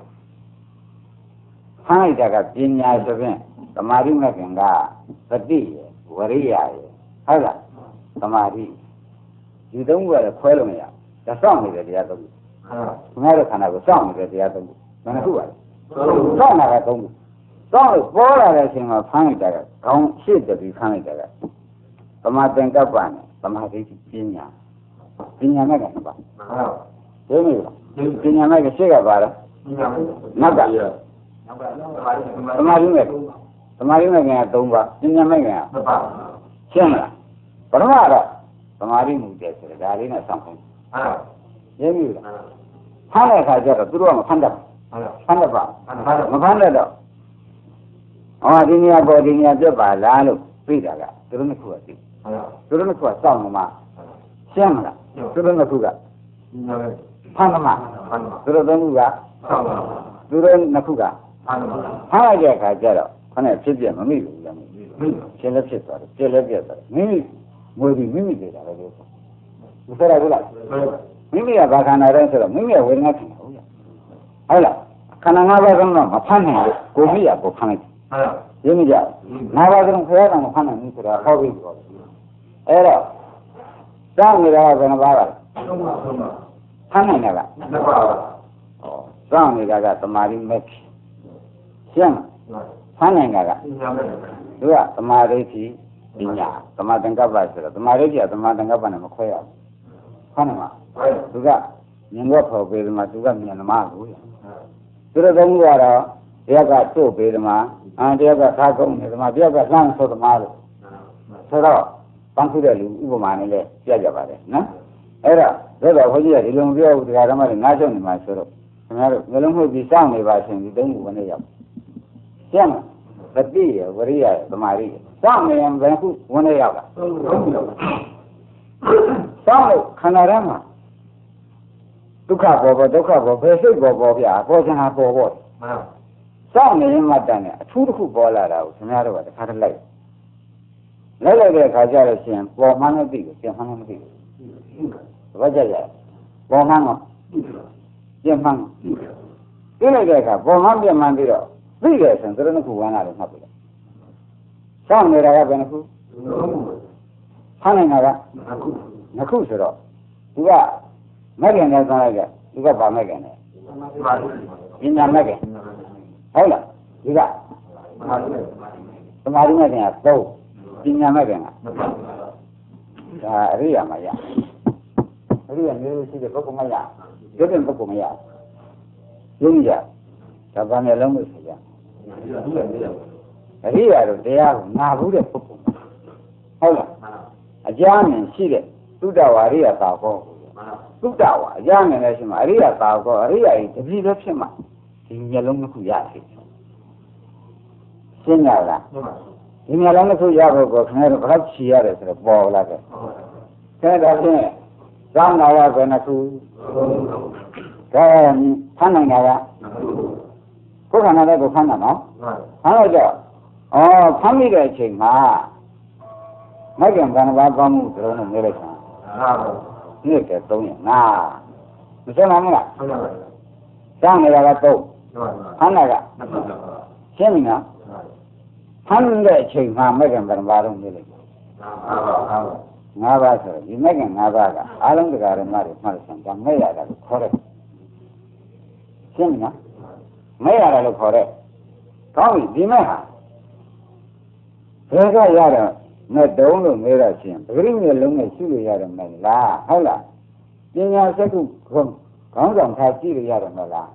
ဖမ်းလိုက်တာကပညာဆိုဖြင့်သမာဓိမဲ့ခင်ကသတိရယ်ဝရိယရယ်ဟုတ်လားသမာဓိဒီသုံးခုကလည်းခွဲလို့မရဒါစောင့်နေတဲ့တရားသုံးခုငါတို့ခန္ဓာကိုစောင့်နေတဲ့တရားသုံးခုဘယ်နှခုပါလဲစောင့်တာကသုံးခုစောင့်လို့ပေါ်လာတဲ့အချိန်မှာဖမ်းလိုက်တာကခေါင်းရှစ်တပြီးဖမ်းလိုက်တာကသမာသင်္ကပ္ပနဲ့သမာဓိပညာမဲ့ကပါဟုတ်ဒီလိုပညာမဲ့ကရှေ့ကပါလားနောက်ကသမာဓိမဲ့က3ပါပညာမဲ့က2ပါရှင်းမလားပထမတော့သမာဓိမှုတဲ့ဆိုဒါလေးနဲ့စောင့်ခိုင်းရင်းပြီလားဖမ်းတဲ့အခါကျတော့သူတို့ကမဖမ်းတတ်ဖမ်းတတ်ပါမဖမ်းတတ်တော့ဒီနေရာပေါ်ဒီနေရာပြတ်ပါလားလို့သိတာကသူတို့နှစ်ခုကသိသူတို့နှစ်ခုကစောင့်မှာရှင်းမလားသူတို့နှစ်ခုကဖမ်းမှာသူတို့သုံးခုကသူတို့နှစ်ခုကဖမ်းလိုက်တဲ့အခါကျတော့ခဏဖြစ်ပြမမိဘူးလားရှင်းလည်းဖြစ်သွားတယ်ပြက်လည်းပြက်သွားတယ်မိမိငွေပြီးမိမိသေးတာပဲလို့မဆိုရဘူးလားမိမိကဘာခန္ဓာတိုင်းဆိုတော့မိမိကဝေဒနာခန္ဓာဟုတ်လားခန္ဓာ၅ပါးကတော့မဖမ်းနိုင်ဘူးကိုမိရကိုဖမ်းလိုက်ရင်းမကြ၅ပါးကတော့ခရတာမဖမ်းနိုင်ဘူးဆိုတာဟောပြီးပြောတယ်အဲ့တော့စောင့်နေတာကဘယ်နှပါးလဲဖမ်းနိုင်တာက2ပါးစောင့်နေတာကသမာဓိမဲ့ရှင်းဖမ်းနိုင်တာကသူကသမာဓိရှိပညာသမာသင်္ကပ္ပဆိုတော့သမာဓိရှိသမာသင်္ကပ္ပနဲ့မခွဲရဘူးဖမ်းနိုင်မှာသူကမြင်တော့ဖော်ပေးတယ်မှာသူကမြင်သမားကိုသူတို့သုံးခုကတော့တရားကတို့ပေးတယ်မှာတရားကသာကုန်းနေတယ်မှာတရားကလှမ်းဆိုသမားလို့ဆိုတော့ပန်းခုတဲ့လူဥပမာနဲ့လည်းပြကြပါတယ်နော်အဲ့ဒါတော့ဘုန်းကြီးကဒီလိုမပြောဘူးတရားဓမ္မတွေငါးချုပ်နေမှာဆိုတော့ခင်ဗျားတို့မျိုးလုံးမှုပြီးစောင့်နေပါရှင်ဒီသုံးခုဝင်နေရောက်ရှင်းမသတိရဝရိယသမာဓိစောင့်နေရင်ဘယ်ခုဝင်နေရောက်လားစောင့်လို့ခန္ဓာထဲမှာဒုက္ခပေါ်ဘယ်စိတ်ပေါ်ဗျာပေါ်ချင်တာပေါ်စောင့်နေရင်မှတန်တယ်အထူးတစ်ခုပေါ်လာတာကိုခင်ဗျားတို့ကတစ်ခါတည်းလိုက်တဲ့အခါကျတော့ရှင်ပေါ်မှန်းမသိဘူးပြန်မှန်းမသိဘူးဘာကြရပေါ်မှန်းတော့ပြန်မှန်းသိလိုက်တဲ့အခါပေါ်မှန်းပြန်မှန်းပြီးတော့သိတယ်ဆိုရင်သူတို့ကဝမ်းလာလို့မှတ်ပြီစောင့်နေတာကဘယ်နှခုဖမ်းနေတာက2ခုဆိုတော့သူကမဲ့ခင်နဲ့သွားလိုက်တယ်သူကဗာမဲ့ခင်နဲ့ပညာမဲ့ခင်ဟုတ်လားဒီကသမာဓိမဲ့ခင်က3ပညာမဲ့ခင်ကအရိယာမရအရိယာမျိုးရှိတဲ့ပုဂ္ဂိုလ်မရရုပ်တဲ့ပုဂ္ဂိုလ်မရယုံကြဒါဘာနဲ့လုံးလို့ဆိုကြအရိယာတို့တရားကိုနာဘူးတဲ့ပုဂ္ဂိုလ်ဟုတ်လားအကြမ်းမြင်ရှိတဲ့သုဒ္ဓဝါရိယသာကောသုဒ္ဓဝါအကြမ်းမြင်လည်းရှိမှာအရိယသာကောအရိယာကြီးတပည့်လည်းဖြစ်မှာဒီမျက်လုံးတစ်ခုရရှိရှင်းရလားဒီမျက်လုံးတစ်ခုရဖို့ကိုခင်ဗျားတို့ဘယ်လောက်ချီရတယ်ဆိုတော့ပေါ်လာတယ်ခဲဒါဖြင့်ဇာနာဝဘယ်နှခုကဲဖမ်းနိုင်တာကကိုယ်ခန္ဓာလည်းကိုဖမ်းတာနော်ဖမ်းလိုက်တော့ဖမ်းမိတဲ့အချိန်မှာမိုက်ကံဘာဘာကောင်းမှုသလုံးနဲ့နေလိုက်တာနေ့က3ရက်နာမစမ်းပါမလားစမ်းနေတာက3ဖမ်းတာကရှင်းပြီနော်ဖမ်းတဲ့အချိန်မှာမိုက်ကံဘာဘာလုံးနေလိုက်5ပါးဆိုတော့ဒီမိုက်ကံ5ပါးကအားလုံးတရားဓမ္မတွေမှတ်လို့ဆံမဲ့ရတာကိုခေါ်တယ်ရှင်းပြီနော်မဲ့ရတယ်လို့ခေါ်တယ်ကောင်းပြီဒီမဲ့ဟာဘယ်ကရတော့နဲ့တုံးလို့မေးတော့ချင်းပဂရိမျက်လုံးနဲ့ရှုလို့ရတယ်မလားဟုတ်လားပညာစက္ခုခေါင်းဆောင်ထားကြည့်လို့ရတယ်မလား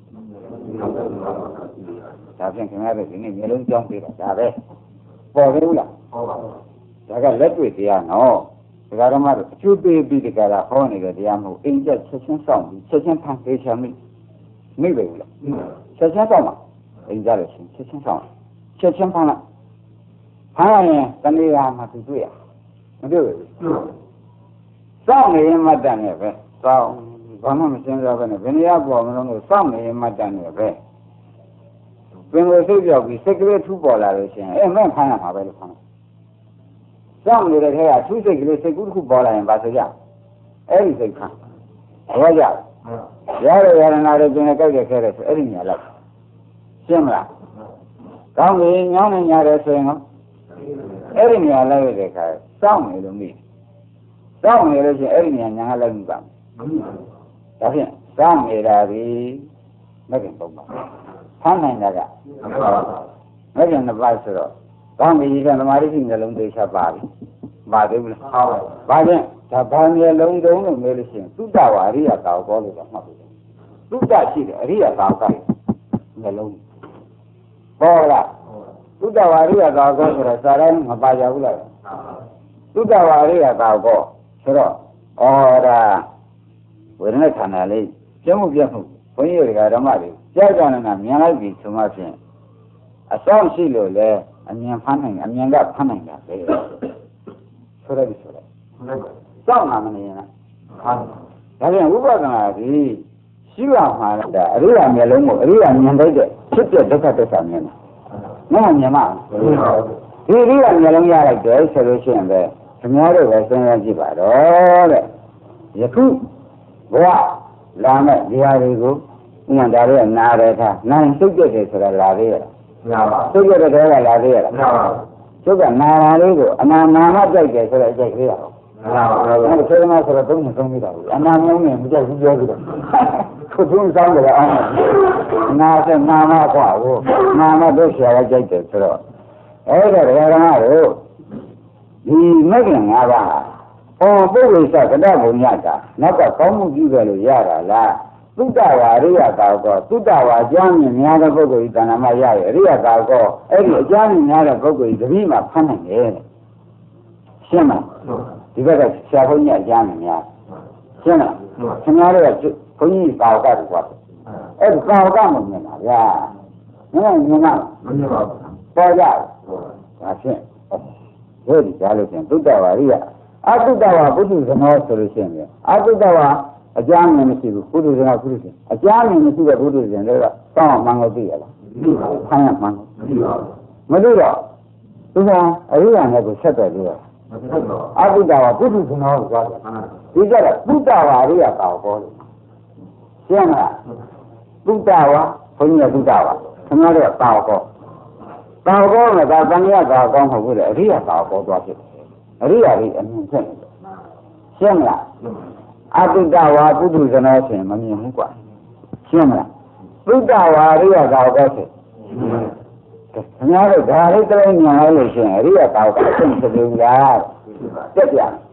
ဒါဖြင့်ခင်ဗျားတို့ဒီနေ့မျက်လုံးကြောင်းပြတာဒါပဲပေါ်သေးဘူးလားဟုတ်ပါဘူးဒါကလက်တွေ့တရားနော်ဒကာဓမ္မတို့အကျိုးပေးပြီးဒီကရာဟောနေတဲ့တရားမဟုတ်အိမ်ကျချက်ချင်းစောင့်ပြီးချက်ချင်းဖန်ပေးချင်မိပဲဘူးလားချက်ချင်းစောင့်ပါအိမ်ကျလို့ချင်းချက်ချင်းစောင့်ချက်ချင်းဖန်လိုက်ဖမ်းရရင်တဏှာမှာသူတွေ့ရမတွေ့ဘူးစောင့်နေရင်မတန်နဲ့ပဲစောင့်ဘာမှမစင်စားပဲနဲ့ဘယ်နေရာပေါ်မလို့စောင့်နေရင်မတန်နဲ့ပဲပင်ကိုစိတ်ပြောက်ပြီးစိတ်ကလေးထူပေါ်လာလို့ရှိရင်မဲ့ဖမ်းရမှာပဲလို့ဖမ်းစောင့်နေတဲ့ထဲကထူးစိတ်ကလေးစိတ်ကူးတစ်ခုပေါ်လာရင်ဘာဆိုကြအဲ့ဒီစိတ်ဖမ်းဘောကြရရရနာတွေကျင်ကြိုက်တဲ့ခဲတဲ့ဆိုအဲ့ဒီညာလိုက်ရှင်းမလားကောင်းပြီညောင်းနေညာတယ်ဆိုရင်နော်အဲ့ဒီနေရာလိုက်ရတဲ့ခါစောင့်နေလို့မိစောင့်နေလို့ရှိရင်အဲ့ဒီနေရာညာလိုက်မိပါဒါဖြင့်စောင့်နေတာဒီမကင်ပုံပါဖမ်းနိုင်တာကမကင်နှစ်ပါးဆိုတော့ကောင်းပြီဒီကသမာဓိရှိနှလုံးသိချပါပြီပါသေးဘူးလားဟုတ်ပါဖြင့်ဒါဘာမျက်လုံးတုံးလို့မေးလို့ရှိရင်သုဒ္ဓဝါရိယသာကောလို့တော့မှတ်ပြီသုဒ္ဓရှိတယ်အရိယသာကောမျက်လုံးပေါ်လားသုဒ္ဓဝါရိယသာကောဆိုတော့စာတိုင်းမပါကြဘူးလားသုဒ္ဓဝါရိယသာကောဆိုတော့ဒါဝေဒနာခန္ဓာလေးကျုံ့ပြတ်မှုဘုန်းကြီးတွေကဓမ္မတွေကြောက်ကြနေတာမြင်လိုက်ပြီဆိုမှဖြင့်အဆောင်ရှိလို့လေအမြင်ဖမ်းနိုင်အမြင်ကဖမ်းနိုင်တာပဲဆိုရပြီဆိုတော့စောင့်နာမနေရင်လားဒါပြန်ဥပဒနာကြီးရှိရမှာဒါအရိယာမျက်လုံးကိုအရိယာမြင်လိုက်တဲ့ဖြစ်တဲ့ဒုက္ခသစ္စာမြင်တာမဟုတ်မြင်မှာဒီအရိယာမျက်လုံးရလိုက်တယ်ဆိုလို့ရှိရင်ပဲခင်ဗျားတို့ပဲစဉ်းစားကြည့်ပါတော့တဲ့ယခုဘဝလာမဲ့ဒီဟာတွေကိုဥမာဒါတွေကနားတယ်ခါနိုင်စိတ်ကြတယ်ဆိုတာလာသေးရလားမလာပါဘူးစိတ်ကြတဲ့ကလာသေးရလားမလာပါဘူးကျုပ်ကနာတာလေးကိုအနာနာမကြိုက်တယ်ဆိုတော့ကြိုက်သေးရအောင်မလာပါဘူးအဲ့ဒါဆိုတော့ဆိုတော့သုံးမိတာဘူးအနာမျိုးနဲ့မကြိုက်ဘူးပြောပြီးတော့ခုသုံးဆောင်ကြတယ်အောင်နာစနာမကွာကိုနာမတို့ဆရာကကြိုက်တယ်ဆိုတော့အဲ့ဒါဒကာဓမ္မတို့ဒီမဂ္ဂင်၅ပါးပုဂ္ဂိုလ်စကတဘုံညတာနောက်ကကောင်းမှုပြုတယ်လို့ရတာလားသုတ္တဝါရိယသာကောသုတ္တဝါအကျမ်းမြင်များတဲ့ပုဂ္ဂိုလ်ဤတဏ္ဍမရရဲ့အရိယသာကောအဲ့ဒီအကျမ်းမြင်များတဲ့ပုဂ္ဂိုလ်ဤတတိမှာဖမ်းနိုင်တယ်ရှင်းမလားဒီဘက်ကဆရာဘုန်းကြီးအကျမ်းမြင်များရှင်းမလားခင်ဗျားတို့ကဘုန်းကြီးသာဝကတူကွာအဲ့ဒီသာဝကမမြင်တာဗျာမမြင်ပါဘူးပေါ်ကြဒါဖြင့်ဒီကြားလို့ရှင်သုတ္တဝါရိယအတုတ္တဝါပုထုဇနောဆိုလို့ရှိရင်အတုတ္တဝါအကျမ်းမြင်မရှိဘူးပုထုဇနောပုထုဇဉ်အကျမ်းမြင်မရှိတဲ့ပုထုဇဉ်တွေကတောင်းမှန်လို့သိရလားသိပါဘူးခိုင်းရမှန်မသိတော့သူကအရိယာနဲ့ကိုဆက်တယ်လို့အတုတ္တဝါပုထုဇနောဆိုတာဒီကြတော့သုတ္တဝါရိယတာကိုလို့ရှင်းမလားသုတ္တဝါဘုန်းကြီးကသုတ္တဝါခင်ဗျားတို့တာကိုတာကိုနဲ့ဒါသံဃာတာကောင်းမဟုတ်ဘူးလေအရိယာတာကိုသွားဖြစ်အရိယာကြီးအမြင်ဖြစ်နေတယ်ရှင်းမလားအတုတ္တဝါပုထုဇနောဆိုရင်မမြင်ဘူးကွာရှင်းမလားသုတ္တဝါရိယသာကောဆိုခင်ဗျားတို့ဒါလေးတိုင်းမြင်လိုက်လို့ရှိရင်အရိယသာကောအရှင်းဖြစ်ဘူးလားတက်ပြ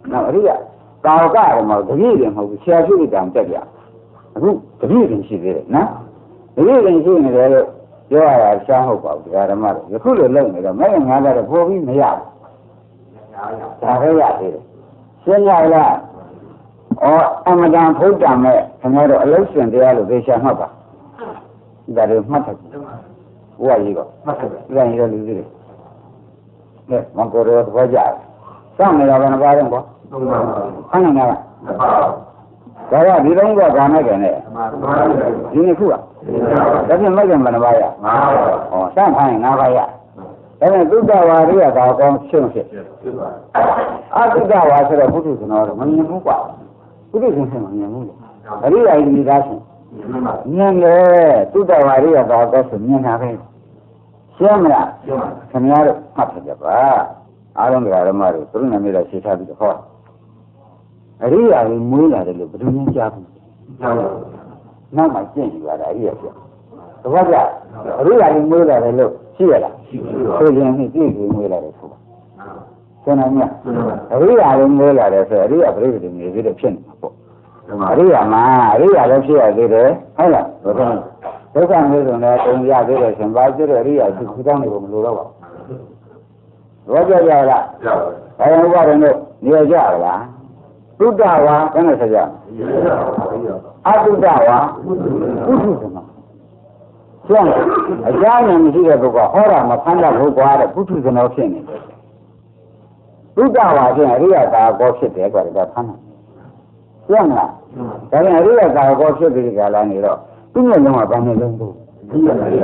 နောက်အရိယာကာကရမတတိရင်မဟုတ်ဘူးဆရာရှိတဲ့တောင်တက်ပြအခုတတိရင်ရှိသေးတယ်နော်တတိရင်ရှိနေတယ်လို့ပြောရတာရှားဟုတ်ပါဘူးဓမ္မတို့ယခုလိုလုပ်နေတော့မဲ့ငါကတော့ပို့ပြီးမရဘူးဒါပဲရသေးတယ်ရှင်းရလားအမတန်ဖုတ်တံမဲ့ခင်ဗျားတို့အလုံးစင်တရားလို့သိချင်မှတ်ပါဒါတွေမှတ်တယ်ဘုရားကြီးကမှတ်တယ်ပြန်ရလူကြီးတွေမကောရောသဘောကျစောင့်နေတာဘယ်နှပါတော့ကွာခဏနာဒါကဒီလုံးကဘာနဲ့ကြတယ်ဒီနေ့ခုကဒါပြင်မကြံဘယ်နှပါရစောင့်ခိုင်း၅ပါးရဒါနဲ့သုတ္တဝါရိယသာကောင်းရှင်းဖြစ်အသုတ္တဝါဆိုတော့ဘုသူကျွန်တော်မမြင်ဘူးကွာဘုသူရှင်ရှင်မမြင်ဘူးလေအရိယာကြီးသားရှင်မြင်တယ်သုတ္တဝါရိယသာကောင်းဆိုမြင်တာပဲရှင်းမလားခင်ဗျားတို့မှတ်ကြပါအားလုံးဓမ္မတို့သူတို့နာမည်တော့ရှင်းထားပြီးတော့ဟောအရိယာကြီးမွေးလာတယ်လို့ဘယ်သူမှကြားဘူးနောက်မှကျင့်ယူရတာအရိယာပြသဘောကျအရိယာကြီးမွေးလာတယ်လို့ရှိရလားဆိုရင်ဒီပြည့်စုံမွေးလာတယ်ဆိုပါဆန္ဒမြအရိယာကြီးမွေးလာတယ်ဆိုအရိယာပြိဿတွေနေပြီးတော့ဖြစ်နေတာပေါ့အရိယာမှာအရိယာလည်းဖြစ်ရသေးတယ်ဟုတ်လားဒုက္ခမျိုးစုံလည်းတုံရသေးတယ်ရှင်ဘာဖြစ်တဲ့အရိယာသူတောင်းနေဖို့မလိုတော့ပါဘူးဘောကြရလားဘာလို့ဥပါဒ်နဲ့နေရကြလားသုတ္တဝါဘယ်နဲ့ဆက်ကြအသုတ္တဝါပုထုဇဏကျန်အကြမ်းနဲ့မရှိတဲ့ပုဂ္ဂိုလ်ဟောတာမဖမ်းတတ်ဘူးကွာတဲ့ပုထုဇဏဖြစ်နေတယ်သုတ္တဝါချင်းအရိယသာကောဖြစ်တယ်ကွာဒါဖမ်းတယ်ကျန်လားဒါပြန်အရိယသာကောဖြစ်ပြီးကြလာနေတော့သူ့မျက်လုံးကဘာနဲ့လုံးဘူးဒီရမယ်အရိယာ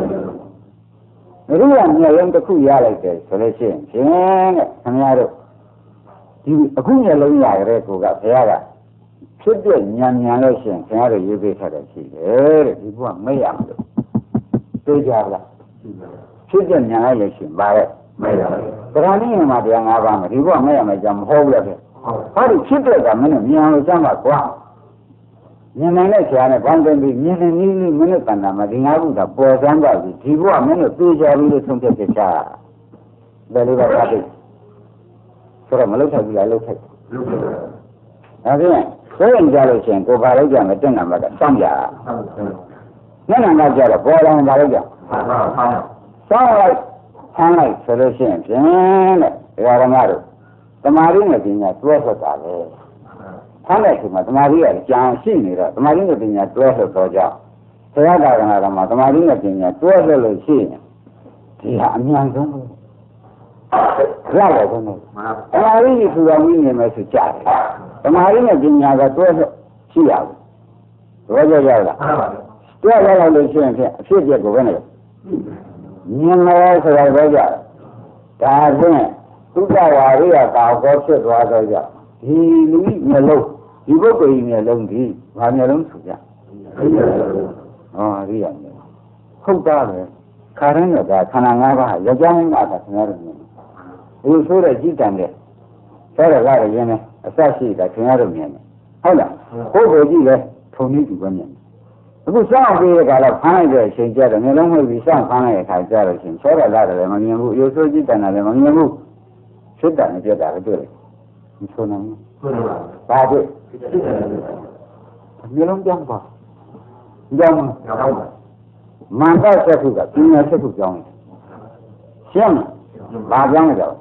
မျက်လုံးတစ်ခုရလိုက်တယ်ဆိုလို့ရှိရင်ဖြင့်တဲ့ခင်ဗျားတို့ဒီအခုမျက်လုံးရကြတဲ့ကိုကဘုရားကဖြစ်တဲ့ဉာဏ်လို့ရှိရင်ခင်ဗျားတို့ရေးပေးထားတယ်ရှိတယ်တဲ့ဒီဘုရားမရဘူးသိကြလားဖြစ်တဲ့ဉာဏ်လို့ရှိရင်ဗါတဲ့မရဘူးတရားနည်းမှာတရား၅ပါးမှာဒီဘုရားမရမယ်ကြောင့်မဟုတ်ဘူးလေဟောဒီဖြစ်တဲ့ကမင်းတို့ဉာဏ်လို့စမ်းပါကွာဉာဏ်နဲ့ဆရာနဲ့ပေါင်းတင်ပြီးဉာဏ်နဲ့နည်းနည်းမင်းတို့တဏ္ဍာမှာဒီ၅ခုကပေါ်စမ်းပါပြီဒီဘုရားမင်းတို့သိကြပြီးလို့ဆုံးဖြတ်ချက်ချဘယ်လိုပါလဲဆိုတော့မလုပ်ထိုက်ဘူးလားလုပ်ထိုက်ဒါဖြင့်ဆိုရင်ကြလို့ရှိရင်ကိုယ်ဘာလုပ်ကြမလဲတက်နာမှာကစောင့်ကြမျက်နှာကကြတော့ပေါ်လာရင်ဘာလုပ်ကြစောင့်လိုက်ဆန်းလိုက်ဆိုလို့ရှိရင်ဖြင့်တဲ့ဓမ္မတို့တမာရင်းနဲ့ပညာတွဲဆက်တာလေဆန်းတဲ့အချိန်မှာတမာရင်းကကြံရှိနေတော့တမာရင်းနဲ့ပညာတွဲဆက်တော့ကြောင့်ဘုရားသာသနာတော်မှာတမာရင်းနဲ့ပညာတွဲဆက်လို့ရှိရင်ဒီဟာအမြန်ဆုံးရတယ်ဘုန်းကြီးတမာရင်းကြီးထူအောင်နေမယ်ဆိုကြတယ်တမာရင်းနဲ့ပညာကတွဲဆက်ရှိရဘူးတော့ကြောက်ရလားတွဲရလို့ရှိရင်အဖြစ်အပျက်ကိုပဲနေမြင်မယ်ဆိုတာပြောကြဒါဖြင့်သုတ္တဝါရိယကာကောဖြစ်သွားတော့ကြဒီလူကြီးမျက်လုံးဒီပုဂ္ဂိုလ်ကြီးမျက်လုံးဒီဘာမျက်လုံးဆိုကြရိယမျက်လုံးဟုတ်တာပဲခါရင်းတော့ဒါခန္ဓာ၅ပါးယောက်ျားမင်းသားခင်ဗျားတို့မြင်ဘူးဆိုတဲ့ကြည်တန်တဲ့ဆိုတော့လာရင်းနဲ့အစရှိတာခင်ဗျားတို့မြင်တယ်ဟုတ်လားပုဂ္ဂိုလ်ကြီးပဲထုံနည်းတူပဲမြင်တယ်အခုစောင့်ပြီးတဲ့ကလာဖမ်းလိုက်တဲ့အချိန်ကျတော့မျိုးလုံးမဟုတ်ပြီးစောင့်ဖမ်းလိုက်တဲ့အခါကျတော့ရှင်ဆောရလာတယ်လည်းမမြင်ဘူးရိုးဆိုးကြည့်တန်တယ်လည်းမမြင်ဘူးဖြစ်တယ်နဲ့ပြတ်တာလည်းတွေ့တယ်မဆိုနိုင်ဘူးဘာတွေ့မျိုးလုံးကြောင်းပါကြောင်းမန္တစက္ခုကပညာစက္ခုကြောင်းရှင်းဘာကြောင်းလဲတော့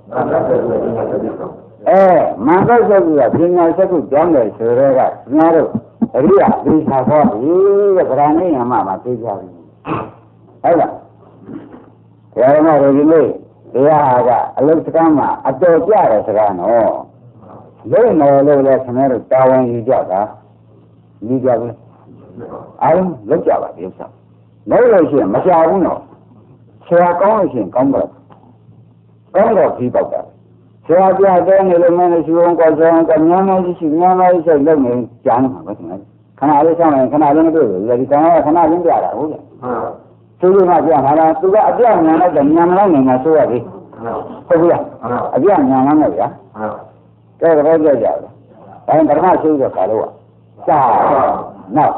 မန္တစက္ခုကပညာစက္ခုကြောင်းတယ်ဆိုတော့ကညာတို့အရိယာဒီသာဟောဒီတဲ့ဗราဏိယမမှာသိကြပြီဟုတ်လားဘယ်မှာရဒီလေးတရားကအလုတ်ကမ်းမှာအတော်ကြတယ်စကားနော်လုံးမယ်လို့လည်းခင်ဗျားတို့တာဝန်ယူကြတာယူကြဘူးအားလုံးလောက်ကြပါဒီဥစ္စာလောက်လို့ရှိရင်မကြဘူးနော်ဆရာကောင်းလို့ရှိရင်ကောင်းပါကောင်းတော့ပြီးပေါက်တာဆရာပြတဲ့နေလို့မင်းရှိအောင်ကောင်းဆောင်ကမြန်မြန်ရှိမြန်မြန်ရှိလုပ်နေကြမ်းမှာပဲခင်ဗျာခဏလေးဆောင်ရင်ခဏလေးမတွေ့ဘူးဒီကောင်ကခဏလေးပြတာဟုတ်ကဲ့သူကပြမှာလားသူကအပြမြန်လိုက်တယ်မြန်မလိုက်နိုင်မှာဆိုရပြီဟုတ်ပြီလားအပြမြန်လမ်းလိုက်ဗျာကဲတော့ကြောက်ကြတယ်ဒါရင်ပထမရှိတော့ဘာလို့စာနောက်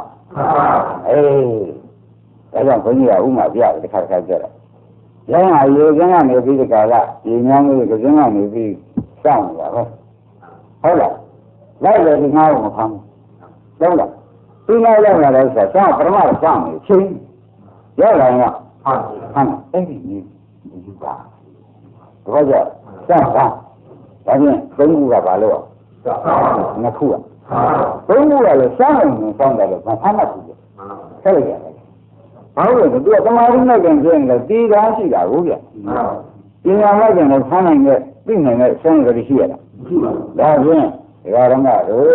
ဒါကြောင့်ဘုန်းကြီးကဥမာပြတယ်တစ်ခါကြတယ်ရဟန်းရေကင်းကနေပြီးဒီကာလဒီညောင်းလေးကင်းကနေပြီးစောင့်နေတာပဲဟုတ်လားလိုက်တယ်ဒီငါ့ကိုမဖမ်းဘူးဟုတ်လားဒီငါရောက်လာတယ်ဆိုတော့ပရမတ်စောင့်နေချင်းရောက်လာရင်ဖမ်းအဲ့ဒီနည်းယူပါတော့ကြစောင့်ပါဒါပြင်သုံးခုကဘာလို့နှစ်ခုသုံးခုကလည်းစောင့်နေစောင့်တယ်လို့ဖမ်းမှတ်ဘူးဆက်လိုက်ရတယ်ဘာလို့လဲသူကသမာဓိနဲ့ကြင်ရင်လည်းတီးကားရှိတာဟုတ်ပြပညာမဲ့ကြင်လည်းဖမ်းနိုင်တဲ့သိနိုင်တဲ့ဆန်းရည်ရှိရတာဒါဖြင့်ဒီဃာရမတို့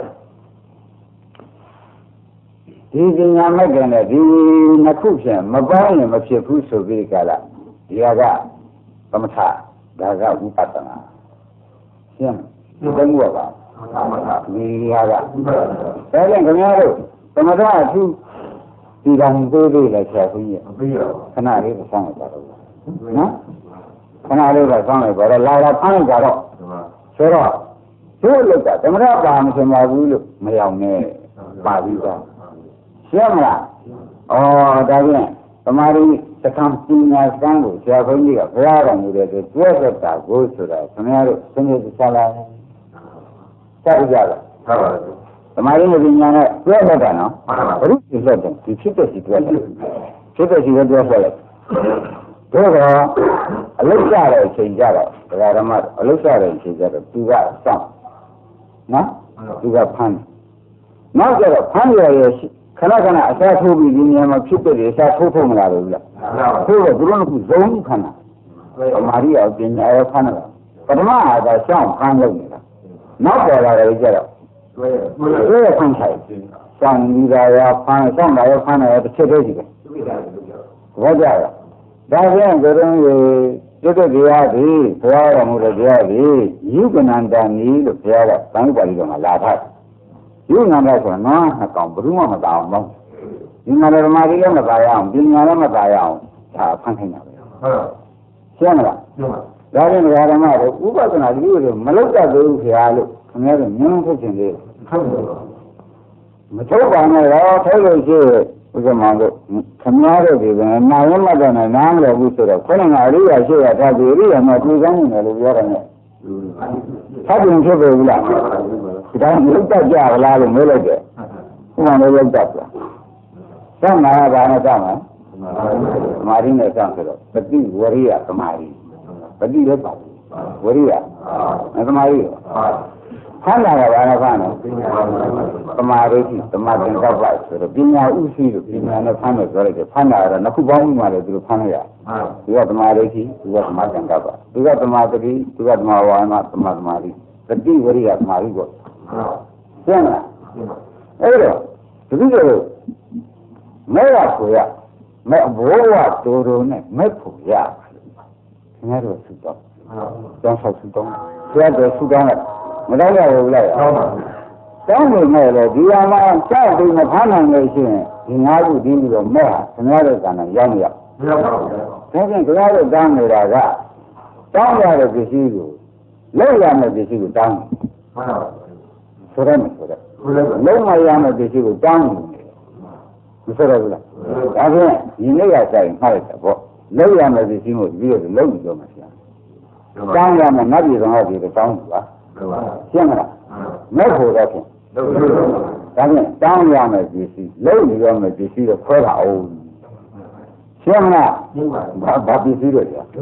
ဒီပညာမဲ့ကြင်တဲ့ဒီနှစ်ခုဖြင့်မပေါင်းရင်မဖြစ်ဘူးဆိုပြီးကြလားဒီကသမထဒါကဝိပဿနာရှင်းဒီသုံးခုပါဒီဟာကဒါကြောင့်ခင်ဗျားတို့သမထအထူးဒီကံသေးသေးလည်းဆက်ပြီးရခဏလေးကိုဆောင်းလိုက်ပါတော့နော်ခဏလေးကဆောင်းလိုက်ပါတော့လာတာဖမ်းကြတော့ဆိုတော့တို့လောက်ကသမထပါမစင်ပါဘူးလို့မရောက်နဲ့ပါပြီးတော့ရှင်းမလားဩဒါဖြင့်သမာဓိသက္ကံပညာစံကိုဆရာဘုန်းကြီးကဘုရားတော်မူတဲ့တွဲသက်တာကိုဆိုတာခင်ဗျားတို့သင်္ကေတစားလာတယ်ဆက်ကြပါဟုတ်ပါဘူးသမာဓိနဲ့ပညာနဲ့တွဲသက်တာနော်ဘုရုပ်ပြည့်တဲ့ဒီဖြစ်တဲ့စီတွဲတယ်ဖြစ်တဲ့စီကိုတွဲဆက်လိုက်တို့ကအလုတ်ကြတဲ့အချိန်ကြတော့ဒကာဓမ္မအလုတ်ကြတဲ့အချိန်ကြတော့သူကစောင့်နော်သူကဖမ်းနောက်ကြတော့ဖမ်းရရဲ့ခဏခဏအစားထိုးပြီးဒီနေရာမှာဖြစ်တဲ့အစားထိုးဖို့မလာဘူးလားထိုးတော့သူတို့ကဇုံခဏသမာဓိအောင်ပညာရောဖမ်းတာပထမအားသာရှောင်းဖမ်းလုပ်နေတာနောက်ပေါ်လာတယ်ကြတော့တွဲဖမ်းဆိုင်ရှောင်းနေတာရောဖမ်းရှောင်းတာရောဖမ်းတာရောတစ်ချက်တည်းရှိတယ်ဘောကြရဒါဖြင့်ကိုယ်တော်ကြီးကျွတ်တရားသည်ဘုရားတော်မူတဲ့တရားသည်ယုကနန္တနီလို့ဘုရားကသံဃာပါဠိတော်မှာလာထားယုကနန္တဆိုတော့နော်နှစ်ကောင်ဘယ်သူမှမသာအောင်တော့ဒီမှာဓမ္မကြီးလည်းမသာရအောင်ပညာလည်းမသာရအောင်ဒါဖန်ခိုင်းတာပဲဟုတ်ရှင်းမလားရှင်းပါဒါဖြင့်ဓမ္မတို့ဥပဒနာဒီလိုမလုပ်တတ်သေးဘူးခင်ဗျာလို့ခင်ဗျားတို့မြင်ထုတ်ခြင်းလေးဟုတ်ပါဘူးမထုတ်ပါနဲ့တော့ထုတ်လို့ရှိဥက္ကမတို့ခင်ဗျားတို့ဒီကနာရမတ်နဲ့နားမလည်ဘူးဆိုတော့ခொနကအရိယာရှိရတာဒီအရိယာမှာပြည်ကောင်းနေတယ်လို့ပြောတယ်နဲ့သတ်ပြင်ဖြစ်ပြီလားဒါမလုပ်တတ်ကြလားလို့မေးလိုက်တယ်ဥပမာလည်းလုပ်တတ်လားသံဃာဘာနဲ့သံဃာသမာဓိနဲ့သံဆိုတော့ပฏิဝရိယသမာဓိပฏิလည်းပါဝရိယသမာဓိခန္ဓာကဘာနဲ့ဖမ်းတော့သမာဓိသမာသင်္ကပ္ပဆိုတော့ပညာဥရှိလို့ပညာနဲ့ဖမ်းလို့ပြောလိုက်တယ်ဖမ်းတာကတော့နှစ်ခုပေါင်းပြီးမှလည်းသူတို့ဖမ်းလို့ရသူကသမာဓိသူကသမာသင်္ကပ္ပသူကသမာသတိသူကသမာဝါယမသမာသမာဓိပฏิဝရိယသမာဓိပေါ့ရှင်းလားအဲ့တော့တတိယလို့မဲရဆိုရမဲဘောဝတူတူနဲ့မဲဖို့ရခင်ဗျားတို့သုတောင်းကျောင်းဆောက်သုတောင်းဆရာတော်သုတောင်းလိုက်မတော့ရဘူးလားဟုတ်ပါဘူးတောင်းနေမဲ့လေဒီဟာမှာကြောက်ပြီးမဖမ်းနိုင်လို့ရှိရင်ဒီငါးခုဒီလိုတော့မဲ့ဟာခင်ဗျားတို့ကလည်းရောက်မရောက်မရောက်ပါဘူးဒါဖြင့်ခင်ဗျားတို့တောင်းနေတာကတောင်းရတဲ့ပစ္စည်းကိုလောက်ရမယ့်ပစ္စည်းကိုတောင်းတယ်မှန်ပါဘူးဆိုရမယ်ဆိုတော့လုံးမရမယ့်ပစ္စည်းကိုတောင်းနေတယ်မဆိုရဘူးလားဒါဖြင့်ဒီနေ့ကဆိုင်မှားလိုက်တာပေါ့လောက်ရမယ့်ပစ္စည်းကိုပြီးတော့လုံးပြီးတော့မှရှာတောင်းရမယ်နတ်ပြည်တော်ကဒီတောင်းပါရှင်းမလားမဲ့ဖို့တော့ဖြင့်ဒါဖြင့်တောင်းရမယ်ပစ္စည်းလုံးပြီးတော့မယ်ပစ္စည်းတော့ခွဲတာအောင်ရှင်းမလားဘာပစ္စည်းတော့ကြာ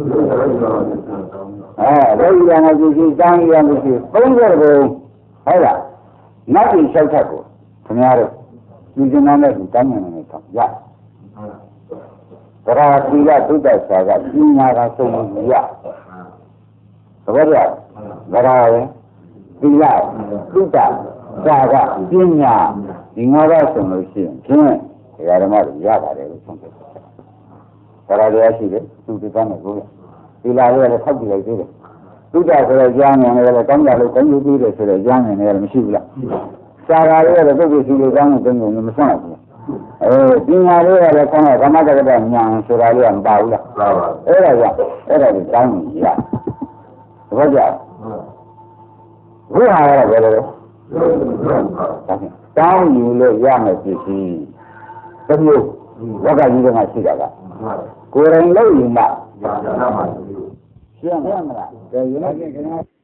လုံးရမယ်ပစ္စည်းတောင်းရမယ်ပစ္စည်း30ဘုံဟုတ်လားနတ်ပြည်၆ချက်ကိုခင်ဗျားတို့ဒီကျင်နာနဲ့တောင်းရမယ်တော့ရသရသီလသုတ္တဆာကပညာကဆုံးလို့ရသဘောကျသရရဲ့သီလသုတ္တဆာကပညာဒီငါးပါးဆုံးလို့ရှိရင်ဖြင့်ဒီဓမ္မတွေရပါတယ်လို့ဆုံးဖြတ်တယ်သရတရားရှိတယ်သူဒီကနေ့ကိုသီလရဲ့လည်းထောက်ကြည့်လိုက်သေးတယ်သုတ္တဆိုတဲ့ကြားနေတယ်လည်းကောင်းကြလို့ကောင်းယူပြီးတယ်ဆိုတဲ့ကြားနေတယ်လည်းမရှိဘူးလားဆာကလေးရဲ့ပုဂ္ဂိုလ်ရှိလို့ကောင်းတဲ့တုံးကိုမဆုံးဘူးပညာလေးရတယ်ခေါင်းကသမတက္ကတဉာဏ်ဆိုတာလေးကမပါဘူးလားပါပါအဲ့ဒါကြောင့်အဲ့ဒါကိုတောင်းနေရသဘောကျဘုရားကတော့ဘယ်လိုလဲတောင်းယူလို့ရမယ်ပစ္စည်းတစ်မျိုးဝက္ကကြီးကရှိတာကကိုယ်တိုင်လို့ယူမှရှင်းမလားကဲယူလိုက်ခင်ဗျာ